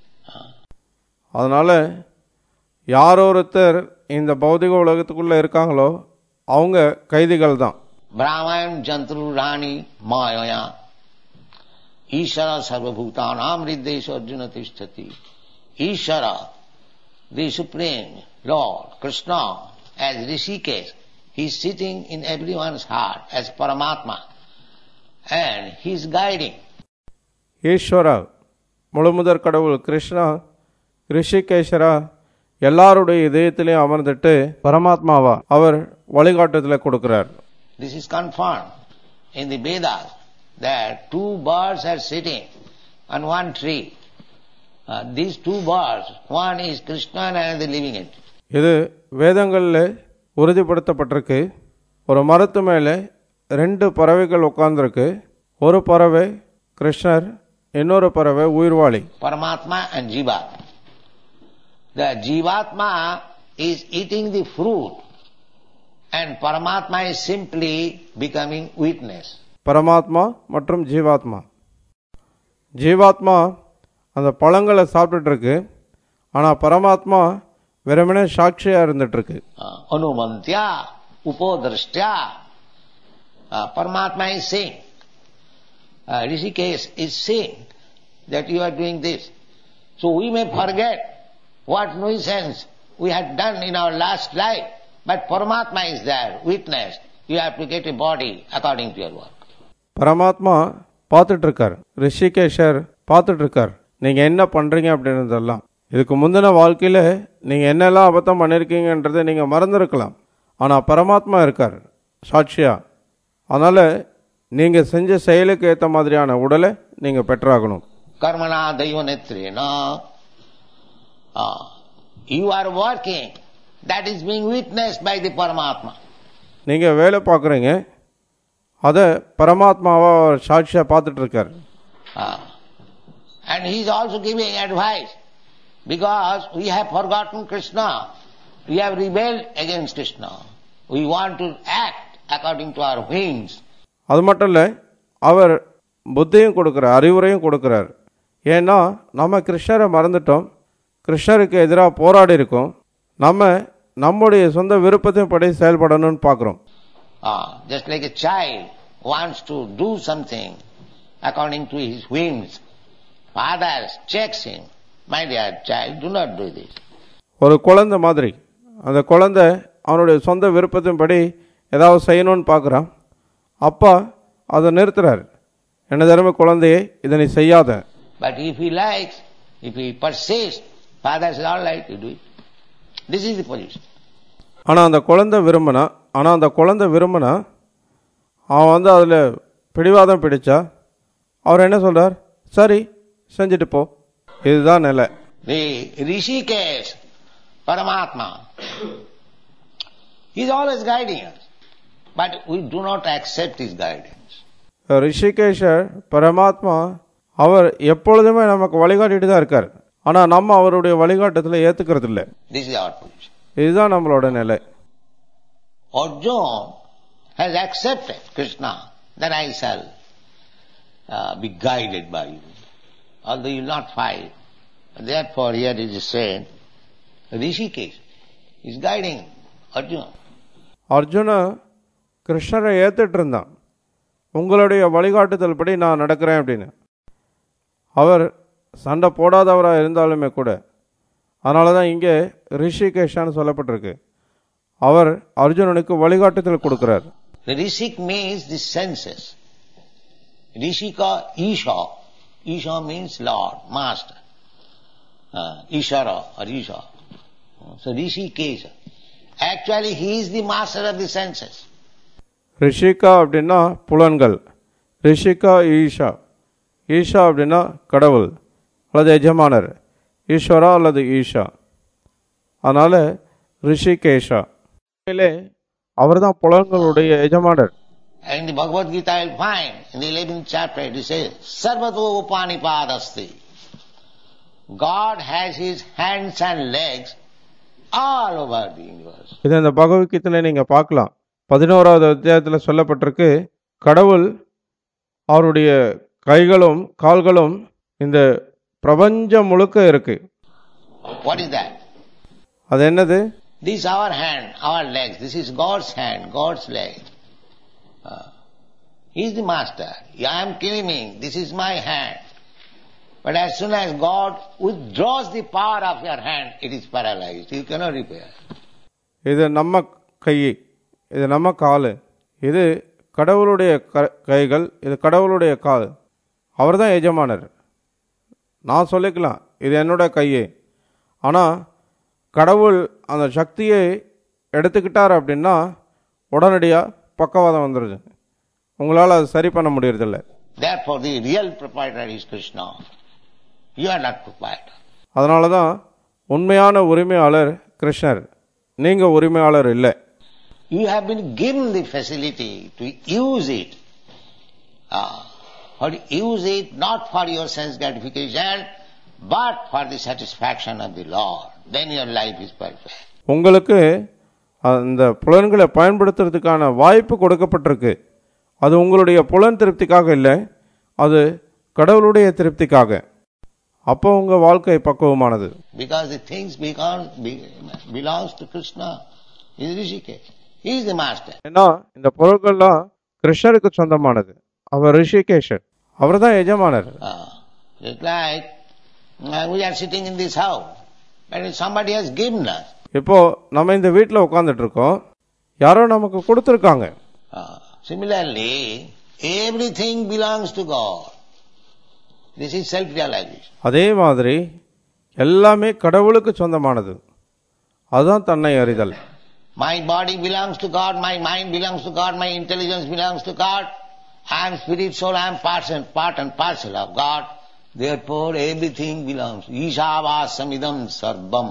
அதனால் யார் ஒருத்தர் இந்த பௌதிக உலகத்துக்குள்ளே இருக்காங்களோ அவங்க கைதிகள் தான். Brahman jantru rani mayaya Ishara sarvabhutanam riddesha arjuna tishtati. Ishara, the Supreme Lord, Krishna, as Rishikesh, he is sitting in everyone's heart as Paramatma and he is guiding. ஈஸ்வரா, முழுமுதற் கடவுள் கிருஷ்ணா ரிஷிகேஷரா எல்லாருடைய இதயத்திலையும் அமர்ந்துட்டு பரமாத்மாவா அவர் வழிகாட்டுதலை கொடுக்கிறார். This is confirmed in the Vedas that two birds are sitting on one tree. Uh, these two birds, one is Krishna and another living it. இது வேதங்களில் உறுதிப்படுத்தப்பட்டிருக்கு. ஒரு மரத்து மேலே ரெண்டு பறவைகள் உட்கார்ந்துருக்கு. ஒரு பறவை கிருஷ்ணர், இன்னொரு பறவை உயிர்வாளி. Paramatma and Jivatma. The Jivatma is eating the fruit and Paramatma is simply becoming witness. பரமாத்மா மற்றும் ஜீவாத்மா. ஜீவாத்மா அந்த பழங்களை சாப்பிட்டுட்டு இருக்கு, ஆனால் பரமாத்மா வெறுமனே சாட்சியாக இருந்துட்டு இருக்கு. அனுமந்தியா உபோதர்ஷ்டியா Paramatma is saying, uh, Rishikesh is saying that you are doing this. So we may forget what nuisance we had done in our last life, but Paramatma is there, witness. You have to get a body according to your work. பரமாத்மா பார்த்துட்டு இருக்கார், ரிஷிகேஷர் பார்த்துட்டு இருக்கார், நீங்கள் என்ன பண்ணுறீங்க அப்படின்றதெல்லாம். இதுக்கு முந்தின வாழ்க்கையில் நீங்கள் என்னெல்லாம் அபத்தம் பண்ணியிருக்கீங்கன்றதை நீங்கள் மறந்துருக்கலாம், ஆனால் பரமாத்மா இருக்கார் சாட்சியா. அதனால் நீங்கள் செஞ்ச செயலுக்கு ஏற்ற மாதிரியான உடலை நீங்கள் பெற்றாகணும். கர்மனா தெய்வ நேத்ரேனா you are working, that is being witnessed by the Paramatma. நீங்கள் வேலை பார்க்குறீங்க, அதை பரமாத்மாவா சாட்சியாக பார்த்துட்டு இருக்கார். And he is also giving advice because we have forgotten Krishna, we have rebelled against Krishna, we want to act according to our whims. அது மட்டும் இல்லை, அவர் புத்தியும் கொடுக்குறார், அறிவுரையும் கொடுக்குறார். ஏன்னா நம்ம கிருஷ்ணரை மறந்துட்டோம், கிருஷ்ணருக்கு எதிராக போராடி இருக்கோம், நம்ம நம்முடைய சொந்த விருப்பத்தையும் படி செயல்படணும்னு பார்க்குறோம். Just like a child wants to do something according to his whims, father checks him, my dear child, do not do this. ஒரு குழந்தை மாதிரி அந்த குழந்தை அவனுடைய சொந்த விருப்பத்தின் படி ஏதாவது செய்யணும்னு பார்க்குறான். அப்பா அதை நிறுத்துறார், என்ன தரும குழந்தையே இதை நீ செய்யாத. But if he likes, if he persists, father says, all right, you do it. This is the position. ஆனால் அந்த குழந்தை விரும்பினா ஆனால் அந்த குழந்தை விரும்பினா அவன் வந்து அதில் பிடிவாதம் பிடிச்சா அவர் என்ன சொல்கிறார், சரி செஞ்சுட்டு போ, இதுதான் நிலை. The Rishikesh, Paramatma, he is always guiding us, but we do not accept his guidance. ரிஷிகேஷர் பரமாத்மா அவர் எப்பொழுதுமே நமக்கு வழிகாட்டிட்டு தான் இருக்கார், ஆனால் நம்ம அவருடைய வழிகாட்டத்தில் ஏற்றுக்கிறது இல்லை. This is our position. இதுதான் நம்மளோட நிலை. Arjuna has accepted Krishna, that I shall uh, be guided by you, although you will not fight. Therefore here it is said, Rishikesh is guiding Arjuna. Arjuna கிருஷ்ணரை ஏற்றுட்டு இருந்தான், உங்களுடைய வழிகாட்டுதல் படி நான் நடக்கிறேன் அப்படின்னு. அவர் சண்டை போடாதவராக இருந்தாலுமே கூட, அதனால தான் இங்கே ரிஷிகேஷான்னு சொல்லப்பட்டிருக்கு. அவர் அர்ஜுனனுக்கு வழிகாட்டுதல் கொடுக்கிறார். The Rishik means the senses. Rishika, Isha. Isha means Lord, Master. Uh, Ishara or Isha. So Rishikesha. Actually he is the master of the senses. Rishika அப்படின்னா புலன்கள், ரிஷிகா ஈஷா, ஈஷா அப்படின்னா கடவுள் அல்லது எஜமானர், ஈஸ்வரா அல்லது ஈஷா. அதனால ரிஷிகேஷா அவர் தான் புலன்களுடைய எஜமானர். In the Bhagavad Gita I will find in the eleventh chapter it says Sarvato Upanipadasti. God has his hands and legs all over the universe. இதை இந்த பகவத்கீதையில நீங்க பார்க்கலாம். பதினோராவது அத்தியாயத்தில் சொல்லப்பட்டிருக்கு, கடவுள் அவருடைய கைகளும் கால்களும் இந்த பிரபஞ்சம் முழுக்க இருக்கு. What is that? அது என்னது? This is our hand, our legs. This is God's hand, God's leg. Uh, he is the master. I am claiming this is my hand. But as soon as God withdraws the power of your hand, it is paralyzed. You cannot repair. இது நம்ம கை, இது நம்ம கால், இது கடவுளுடைய கைகள், இது கடவுளுடைய கால். அவர் தான் எஜமானர். நான் சொல்லிக்கலாம் இது என்னோட கையே. ஆனால் கடவுள் அந்த சக்தியை எடுத்துக்கிட்டார் அப்படின்னா உடனடியாக பக்கவாதம் வந்துடுது. உங்களால் அது சரி பண்ண முடியறதில்லை. Therefore the real proprietor is Krishna. You are not proprietor. அதனால தான் உண்மையான உரிமையாளர் கிருஷ்ணர், நீங்க உரிமையாளர் இல்லை. You have been given the facility to use it. Uh, or use it not for your sense gratification but for the satisfaction of the Lord. Then your life is perfect. உங்களுக்கு அந்த புலன்களை பயன்படுத்துறதுக்கான வாய்ப்பு கொடுக்கப்பட்டிருக்கு. அது உங்களுடைய புலன் திருப்திக்காக இல்லை, அது கடவுளுடைய திருப்திக்காக. அப்போ உங்க வாழ்க்கை பக்குவமானது. Because the things become, belongs to Krishna. He is Rishikesh. He is the master. ஏன்னா இந்த பொருட்கள்லாம் கிருஷ்ணருக்கு சொந்தமானது. அவர் ரிஷிகேஷர், அவர் தான் எஜமானர். Just like we are sitting in this house, but somebody has given us. இப்போ நம்ம இந்த வீட்டில் உட்கார்ந்துட்டு இருக்கோம், யாரோ நமக்கு கொடுத்துருக்காங்க. Similarly, everything belongs to God. This is self-realization. அதே மாதிரி எல்லாமே கடவுளுக்கு சொந்தமானது. அதுதான் தன்னை அறிதல். My body belongs to God, my mind belongs to God, my intelligence belongs to God. I am spirit, soul, I am part and, part and parcel of God. Therefore everything belongs. Ishavāsamidam sarvam.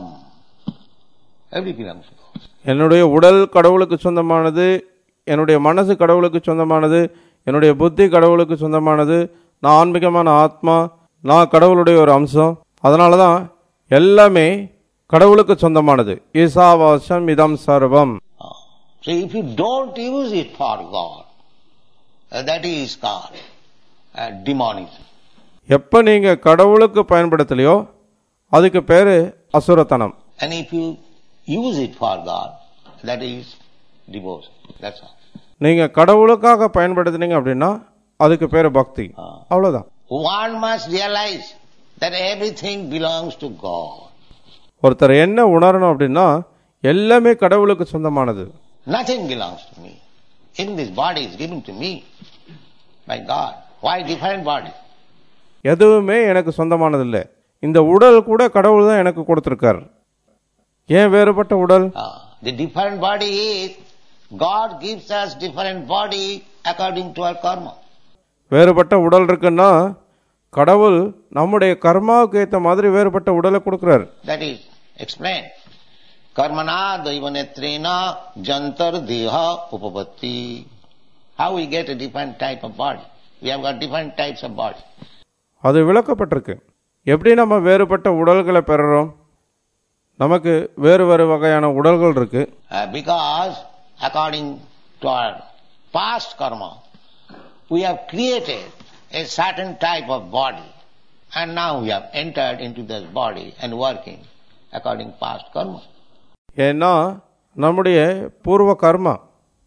Everything belongs to God. என்னுடைய உடல் கடவுளுக்கு சொந்தமானது, என்னுடைய மனசு கடவுளுக்கு சொந்தமானது, என்னுடைய புத்தி கடவுளுக்கு சொந்தமானது, நான் ஆன்மீகமான ஆத்மா, நான் கடவுளுடைய ஒரு அம்சம். அதனால தான் எல்லாமே கடவுளுக்கு சொந்தமானது. ஈசாவாசம் இதம் சர்வம். So if you don't use it for God, that is called demonism. எப்ப நீங்க கடவுளுக்கு பயன்படுத்தலையோ அதுக்கு பேரு அசுரத்தனம். And if you use it for God, that is devotion. That's all. நீங்க கடவுளுக்காக பயன்படுத்துனீங்க அப்படின்னா அதுக்கு பேரு பக்தி. அவ்வளவுதான். One must realize that everything belongs to God. ஒருத்தர் என்ன உணரணும் அப்படின்னா எல்லாமே கடவுளுக்கு சொந்தமானது. Nothing belongs to me. Even this body is given to me by God. Why different body? எதுவுமே எனக்கு சொந்தமானது இல்லை. இந்த உடல் கூட கடவுள் தான் எனக்கு கொடுத்திருக்கார். ஏன் வேறுபட்ட உடல்? The different body is God gives us different body according to our karma. வேறுபட்ட உடல் இருக்குன்னா கடவுள் நம்முடைய கர்மாவுக்கு ஏற்ற மாதிரி வேறுபட்ட உடலை கொடுக்கிறார். That is explained. Karmana daivanetrena jantar deha upapatti. How we get a different type of body? We have got different types of body. அது விளக்கப்பட்டிருக்கு. எப்படி நம்ம வேறுபட்ட உடல்களை பெறறோம்? நமக்கு வேறு வேறு வகையான உடல்கள் இருக்கு. Because according to our past karma, we have created a certain type of body, and now we have entered into this body and working according to past karma. ஏன்னா நம்முடைய பூர்வ கர்மா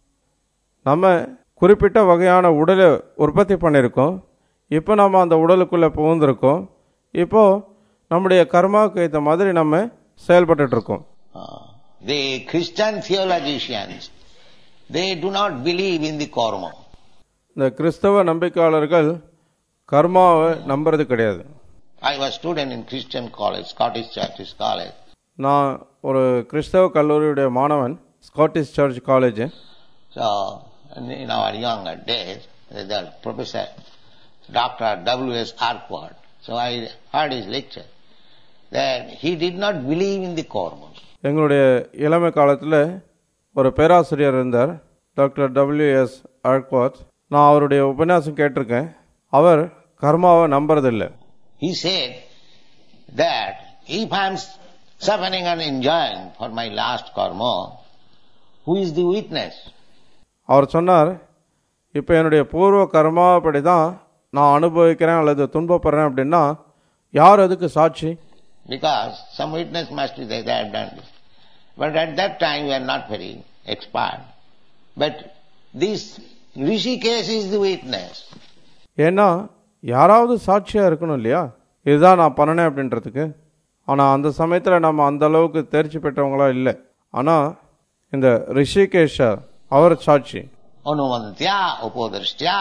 நம்ம குறிப்பிட்ட வகையான உடலை உற்பத்தி பண்ணியிருக்கோம். இப்போ நம்ம அந்த உடலுக்குள்ளே புகுந்திருக்கோம். இப்போ நம்முடைய கர்மாவுக்கு ஏற்ற மாதிரி நம்ம செயல்பட்டு இருக்கோம். The Christian theologians, they do not believe in the karma. இந்த கிறிஸ்தவ நம்பிக்கையாளர்கள் கர்மாவை நம்புறது கிடையாது. I was student in Christian college, Scottish Church College. நான் ஒரு கிறிஸ்தவ கல்லூரியுடைய மாணவன், Scottish church college. So in our younger days, the professor, Doctor W S Arkward, so I heard his lecture that he did not believe in the karma. எங்களுடைய இளமை காலத்தில் ஒரு பேராசிரியர் இருந்தார், டாக்டர் டபிள்யூ எஸ் ஆர்க்வார்ட். நான் அவருடைய உபன்யாசம் கேட்டிருக்கேன். அவர் கர்மாவை நம்புறதில்லை. He said that if I am suffering and enjoying for my last karma, who is the witness? அவர் சொன்னார், இப்போ என்னுடைய பூர்வ கர்மாப்படி தான் நான் அனுபவிக்கிறேன் அல்லது துன்பப்படுறேன் அப்படின்னா யார் அதுக்கு சாட்சி? Because some witness must be there, they have done this. But at that time we are not very expert. But this Rishikesh is the witness. ஏன்னா யாராவது சாட்சியாக இருக்கணும் இல்லையா, இதுதான் நான் பண்ணனேன் அப்படின்றதுக்கு. ஆனால் அந்த சமயத்தில் நம்ம அந்த அளவுக்கு தேர்ச்சி பெற்றவங்களா இல்லை. ஆனால் இந்த ரிஷிகேஷா அவர் சாட்சி. Anumantya upadraஷ்டா.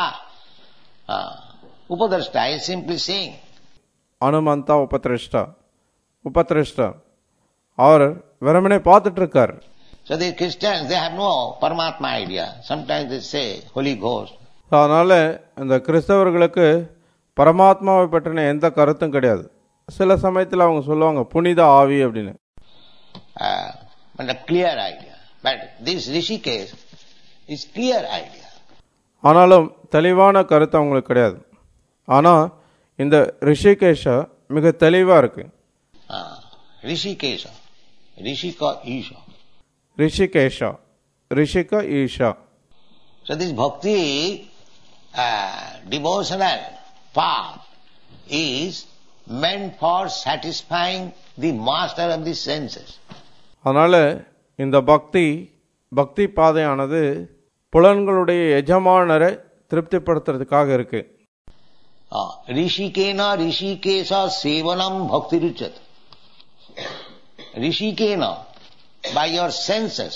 Upadraஷ்டா is simply saying. அனுமந்தா உபதிரஷ்டா. உபதிரஷ்டா அவர் வெறுமனே பார்த்துட்டு இருக்கார். So the Christians, they have no Paramatma idea. Sometimes they say Holy Ghost. அதனால இந்த கிறிஸ்தவர்களுக்கு பரமாத்மாவை பற்றின எந்த கருத்தும் கிடையாது. சில சமயத்தில் அவங்க சொல்லுவாங்க புனித ஆவி அப்படின்னு. Uh, but a clear idea. But this Rishikesh is clear idea. ஆனாலும் தெளிவான கருத்து அவங்களுக்கு கிடையாது. ஆனால் இந்த ரிஷிகேஷா மிக தெளிவாக இருக்கு. Rishikesha Rishika Isha Rishikesha Rishika Isha. So this bhakti uh, devotional path is meant for satisfying the master of the senses. அதனால இந்த பக்தி பக்தி பாதையானது புலன்களுடைய எஜமானரை திருப்திப்படுத்துறதுக்காக இருக்கு. ரிஷிகேனா ரிஷிகேஷா சேவனம் பக்தி ருச்சத். Rishikena, by your senses,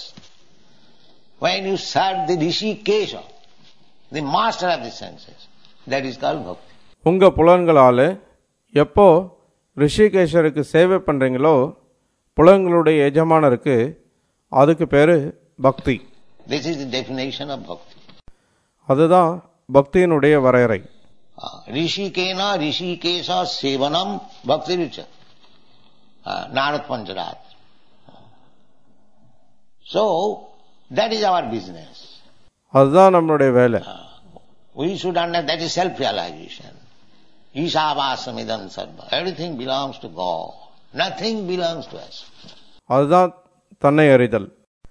when you serve the Rishikesha, the master of the senses, that is called bhakti. உங்க புலன்களால எப்போ ரிஷிகேஷருக்கு சேவை பண்றீங்களோ புலன்களுடைய எஜமானருக்கு அதுக்கு பேரு பக்தி. This is the definition of bhakti. அதுதான் பக்தியினுடைய வரையறை. Rishikena Rishikesha sevanam bhakti rucha. Narad Pancharat. So, that is our business. அதுதான் நம்மளுடைய வேலை. We should understand that is self-realization. Ishavāsamidam sarva. Everything belongs to God. Nothing belongs to us. அதுதான் தன்னை அறிதல்.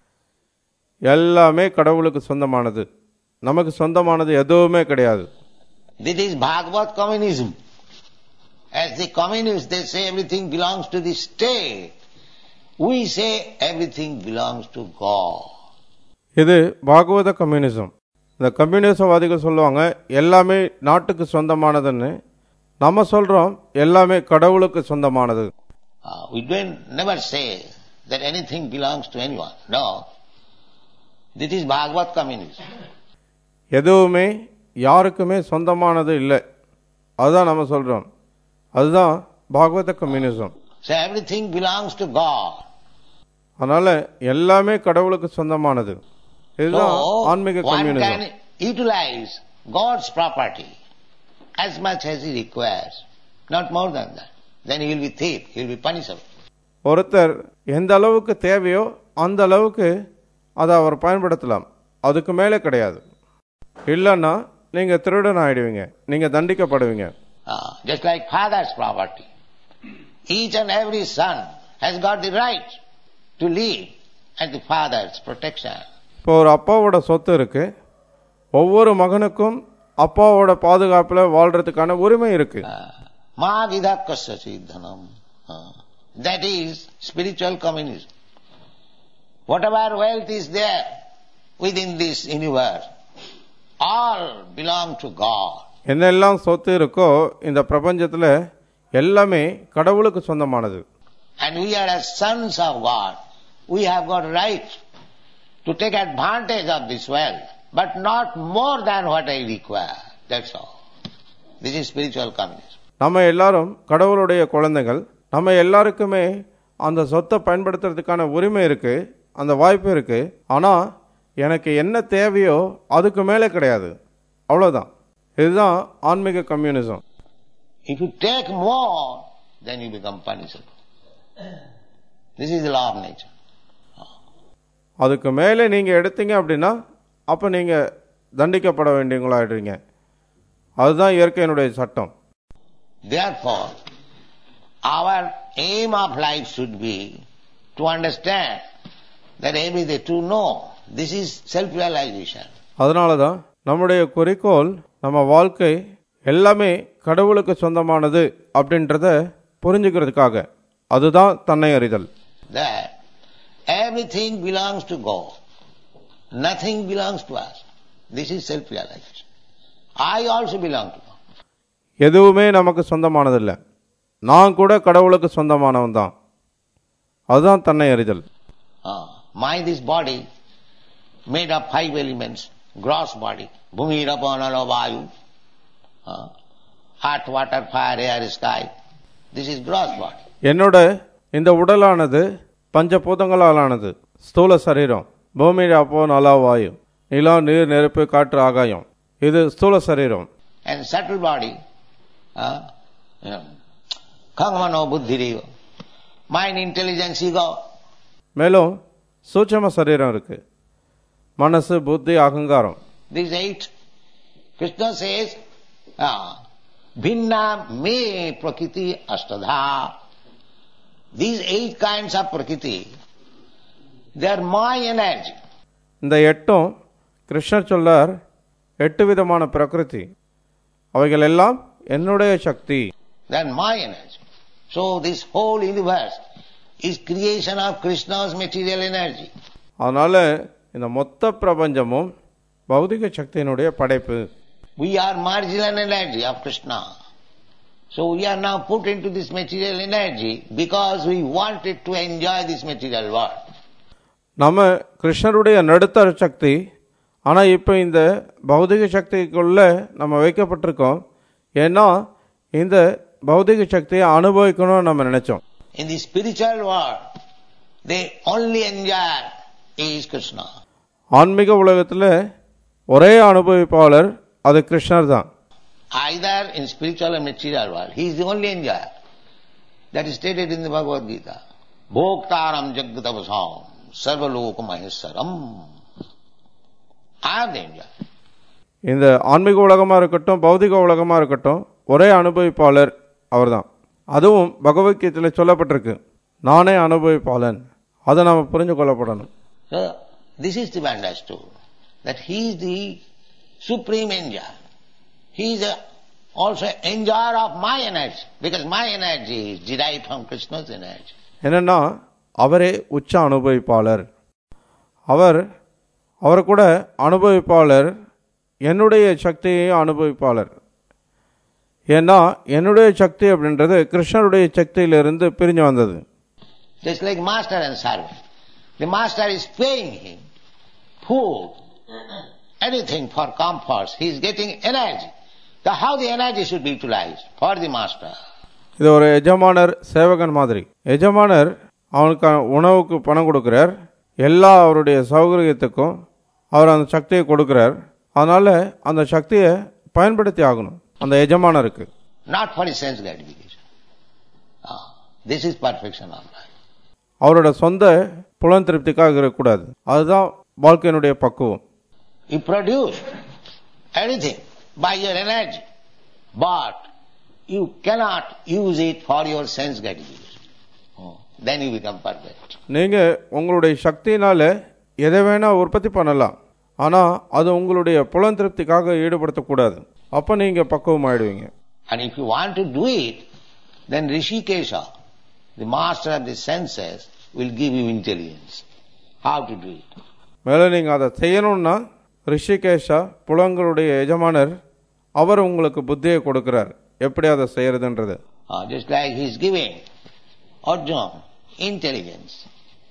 எல்லாமே கடவுளுக்கு சொந்தமானது, நமக்கு சொந்தமானது எதுவுமே கிடையாது. This is Bhagavad communism. As the communists, they say everything belongs to the state. We say everything belongs to God. இது பாகவத கம்யூனிசம். இந்த கம்யூனிசவாதிகள் சொல்லுவாங்க எல்லாமே நாட்டுக்கு சொந்தமானதுன்னு. நம்ம சொல்றோம் எல்லாமே கடவுளுக்கு சொந்தமானது. Uh, we don't never say that anything belongs to anyone. No. This is Bhagavad communism. எதுவுமே யாருக்குமே சொந்தமானது இல்லை, அதுதான் நம்ம சொல்றோம். அதுதான் Bhagavata communism. So everything belongs to God. அதனால எல்லாமே கடவுளுக்கு சொந்தமானது. இதுதான் ஆன்மீக communism. One can utilize God's property as much as he requires, not more than that. Then he will be thief, he will be punishable. ஒருத்தர் எந்த அளவுக்கு தேவையோ அந்த அளவுக்கு அதை அவர் பயன்படுத்தலாம், அதுக்கு மேலே கிடையாது. இல்லைன்னா நீங்க திருடன் ஆயிடுவீங்க, நீங்க தண்டிக்கப்படுவீங்க. Uh, just like father's property. Each and every son has got the right to live at the father's protection. இப்போ ஒரு அப்பாவோட சொத்து இருக்கு, ஒவ்வொரு மகனுக்கும் அப்பாவோட பாதுகாப்புல வாழ்றதுக்கான உரிமை இருக்கு. மா விதக்கஸ்ய சித்தனம். That is spiritual communism. Whatever wealth is there within this universe, all belong to God. என்னெல்லாம் சொத்து இருக்கோ இந்த பிரபஞ்சத்துல எல்லாமே கடவுளுக்கு சொந்தமானது. And we are as sons of God. we have got right to take advantage of this wealth, but not more than what I require. That's all. This is spiritual communism. நம்ம எல்லாரும் கடவுளுடைய குழந்தைகள். நம்ம எல்லாருக்குமே அந்த சொத்தை பயன்படுத்துறதுக்கான உரிமை இருக்கு, அந்த வாய்ப்பு இருக்கு. ஆனா எனக்கு என்ன தேவையோ அதுக்கு மேலே கிடையாது. அவ்வளவுதான். இதுதான் ஆன்மீக communism. If you take more, then you become punishable. This is the law of nature. அதுக்கு மேலே நீங்க எடுத்தீங்க அப்படின்னா அப்ப நீங்க தண்டிக்கப்பட வேண்டியவங்களாயிடுறீங்க. அதுதான் இயற்கையினுடைய சட்டம். Therefore, our aim of life should be to understand that everything, to know this is self-realization. அதனாலதான் நம்முடைய குறிக்கோள் நம்ம வாழ்க்கை எல்லாமே கடவுளுக்கு சொந்தமானது அப்படின்றத புரிஞ்சுக்கிறதுக்காக. அதுதான் தன்னை அறிதல். That everything belongs to God. Nothing belongs to us. This is self-realization. I also belong to God. எதுவுமே நமக்கு சொந்தமானதில்லை. நான் கூட கடவுளுக்கு சொந்தமானவன் தான். அதுதான் தன்னை அறிதல். Ah, my this body made of five elements, gross body, bhumi, rapa, nala, vayu, ah, earth, water, fire, air, sky. This is gross body. என்னோட இந்த உடலானது பஞ்சபூதங்களால் ஆனது. ஸ்தூல சரீரம். பூமி, அப்போ, நலா, வாயு, நிலம், நீர், நெருப்பு, காற்று, ஆகாயம். இது ஸ்தூல சரீரம். And subtle body, ah, kangmano, buddhi, mind, intelligence, ego. மேலும் சூட்சும சரீரம் இருக்கு. மனசு, புத்தி, அகங்காரம். These eight, Krishna says, ah, bhinna me prakriti ashtadha. These eight kinds of prakriti, they are my energy. இந்த எட்டும் கிருஷ்ணர் சொல்லார் எட்டு விதமான பிரகிருதி. அவைகள் எல்லாம் என்னுடைய சக்தி. They are my energy. So this whole universe is creation of Krishna's material energy. அதனால இந்த மொத்த பிரபஞ்சமும் பௌதிக சக்தியினுடைய படைப்பு. We are marginal energy of Krishna. So we are now put into this material energy because we wanted to enjoy this material world. நம்ம கிருஷ்ணருடைய நடுத்தர சக்தி. ஆனா இப்ப இந்த பௌதிக சக்திக்குள்ள நம்ம வைக்கப்பட்டிருக்கோம். ஏன்னா இந்த பௌதிக சக்தியை அனுபவிக்கணும்னு நம்ம நினைச்சோம். In the spiritual world, the only enjoyer is Krishna. ஆன்மீக உலகத்துல ஒரே அனுபவிப்பாளர் அது கிருஷ்ணர் தான். Either in spiritual or material world, he is the only enjoyer. That is stated in the Bhagavad Gita. Bhoktaram jagatavasam sarvaloka maheswaram. I am the enjoyer. இந்த ஆன்மீக உலகமா இருக்கட்டும் பௌதிக உலகமா இருக்கட்டும் ஒரே அனுபவிப்பாளர் அவர்தான். அதுவும் பகவத்கீதையில சொல்லப்பட்டிருக்கு, நானே அனுபவிப்பாளன். அதை நாம புரிஞ்சு கொள்ளப்படணும். So this is to be understood that he is the supreme enjoyer. He is a, also enjoyer of my energy because my energy is derived from Krishna's energy. என்னன்னா அவரே உச்ச அனுபவிப்பாளர். அவர் அவர் கூட அனுபவிப்பாளர், என்னுடைய சக்தியையும் அனுபவிப்பாளர். ஏன்னா என்னுடைய சக்தி அப்படின்றது கிருஷ்ணருடைய சக்தியிலிருந்து பிரிஞ்சு வந்தது. Just like master and servant. The master is paying him food, anything for comforts. He is getting energy. So how the energy should be utilized for the master? இது ஒரு எஜமானர் சேவகன் மாதிரி. எஜமானர் அவனுக்கு உணவுக்கு பணம் கொடுக்கிறார், எல்லா அவருடைய சௌகரியத்துக்கும் அவர் அந்த சக்தியை கொடுக்கிறார். அதனால அந்த சக்தியை பயன்படுத்தி ஆகணும் அந்த எஜமானருக்கு. Not for his sense gratification. Ah, this is perfection of life. அவரோட சொந்த புலன் திருப்திக்காக இருக்கக்கூடாது. அதுதான் வாழ்க்கையினுடைய பக்குவம். You produce anything by your energy, but you cannot use it for your sense gratification. Oh, then you become perfect. நீங்க உங்களுடைய சக்தியினால எதை வேணா உற்பத்தி பண்ணலாம், ஆனா அது உங்களுடைய புலன் திருப்திக்காக ஈடுபடுத்தக்கூடாது. அப்ப நீங்க பக்குவம் ஆயிடுவீங்க. And if you want to do it, then Rishikesha, the master of the senses, will give you intelligence. How to do it? மேல நீங்க அதை செய்யணும்னா ரிஷிகேஷா புலங்களுடைய எஜமானர் அவர் உங்களுக்கு புத்தியை கொடுக்கிறார், எப்படி அதை செய்யறதுன்றது. Uh, just like he is giving Arjuna intelligence.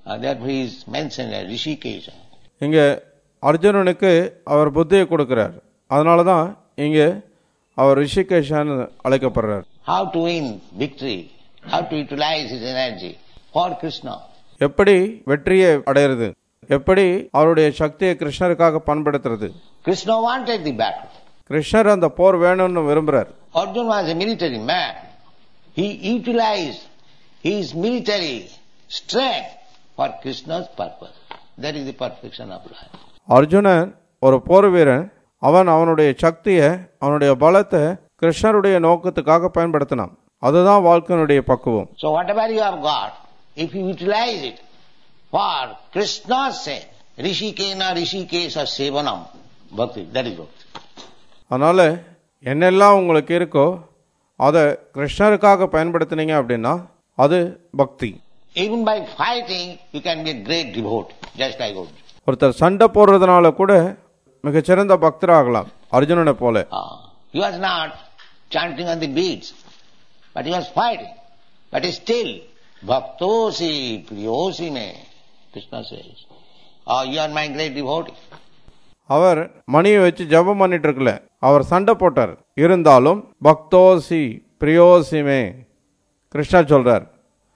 Uh, therefore he is mentioned as Rishikesha. இங்கே அர்ஜுனனுக்கு அவர் புத்தியை கொடுக்கிறார். அதனால தான் இங்கே அவர் ரிஷிகேஷான்னு அழைக்கப்படுறார். How to win victory, how to utilize his energy for Krishna. எப்படி வெற்றியை அடையிறது, எப்படி அவருடைய சக்தியை கிருஷ்ணருக்காக பயன்படுத்துறது. Krishna wanted the battle. கிருஷ்ணர் அந்த போர் வேணும்னு விரும்புறார். Arjuna was a military man. He utilized his military strength for Krishna's purpose. That is the perfection of life. Arjunan ஒரு போர் வீரன். அவன் அவனுடைய சக்தியை, அவனுடைய பலத்தை கிருஷ்ணருடைய நோக்கத்துக்காக பயன்படுத்தினான். அதுதான் வாழ்க்கையினுடைய பக்குவம். So whatever you have got, if you utilize it for Krishna's sake, Rishikena Rishikesha Sevanam Bhakti, that is bhakti. அதனால என்னெல்லாம் உங்களுக்கு இருக்கோ அதை கிருஷ்ணருக்காக பயன்படுத்தினீங்க அப்படின்னா அது பக்தி. Even by fighting, you can be a great devotee, just like Arjuna. ஒருத்தர் சண்டை போடுறதுனால கூட மிகச்சிறந்த பக்தராகலாம் அர்ஜுனனை போல. Ah, he was not chanting on the beats, but he was fighting. But still, Bhaktosi Priyosi me, Krishna says, oh, you are my great devotee. அவர் மணியை வச்சு ஜபம் பண்ணிட்டு இருக்கல, அவர் சண்டை போட்டார். இருந்தாலும் பக்தோசி பிரியோசிமே கிருஷ்ணா சொல்றார்,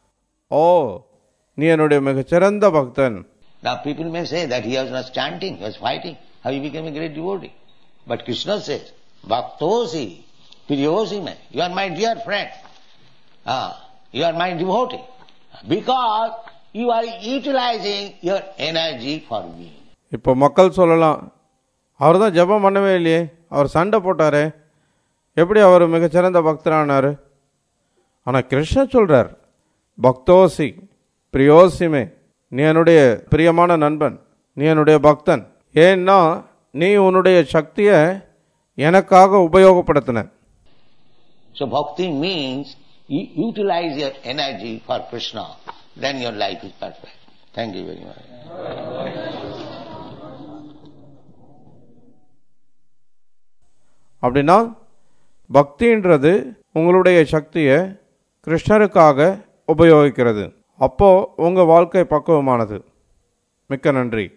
ஓ நீ என்னுடைய மிகச்சிறந்த பக்தன். Now people may say that he was not chanting, he was fighting. How he became a great devotee? But Krishna says, Bhaktosi Priyosi me, you are my dear friend. Ah, you are my devotee. Because you are utilizing your energy for me. இப்போ மக்கள் சொல்லலாம், அவர் தான் ஜபம் பண்ணவே இல்லையே, அவர் சண்டை போட்டாரே, எப்படி அவர் மிகச்சிறந்த பக்தரானார்? ஆனால் கிருஷ்ண சொல்றார், பக்தோசி பிரியோசிமே, நீ என்னுடைய பிரியமான நண்பன், நீ என்னுடைய பக்தன். ஏன்னா நீ உன்னுடைய சக்தியை எனக்காக உபயோகப்படுத்தின. So bhakti means you utilize your energy for Krishna, then your life is perfect. Thank you very much. அப்படின்னா பக்தின்றது உங்களுடைய சக்தியை கிருஷ்ணருக்காக உபயோகிக்கிறது. அப்போ உங்க வாழ்க்கை பக்குவமானது. மிக்க நன்றி.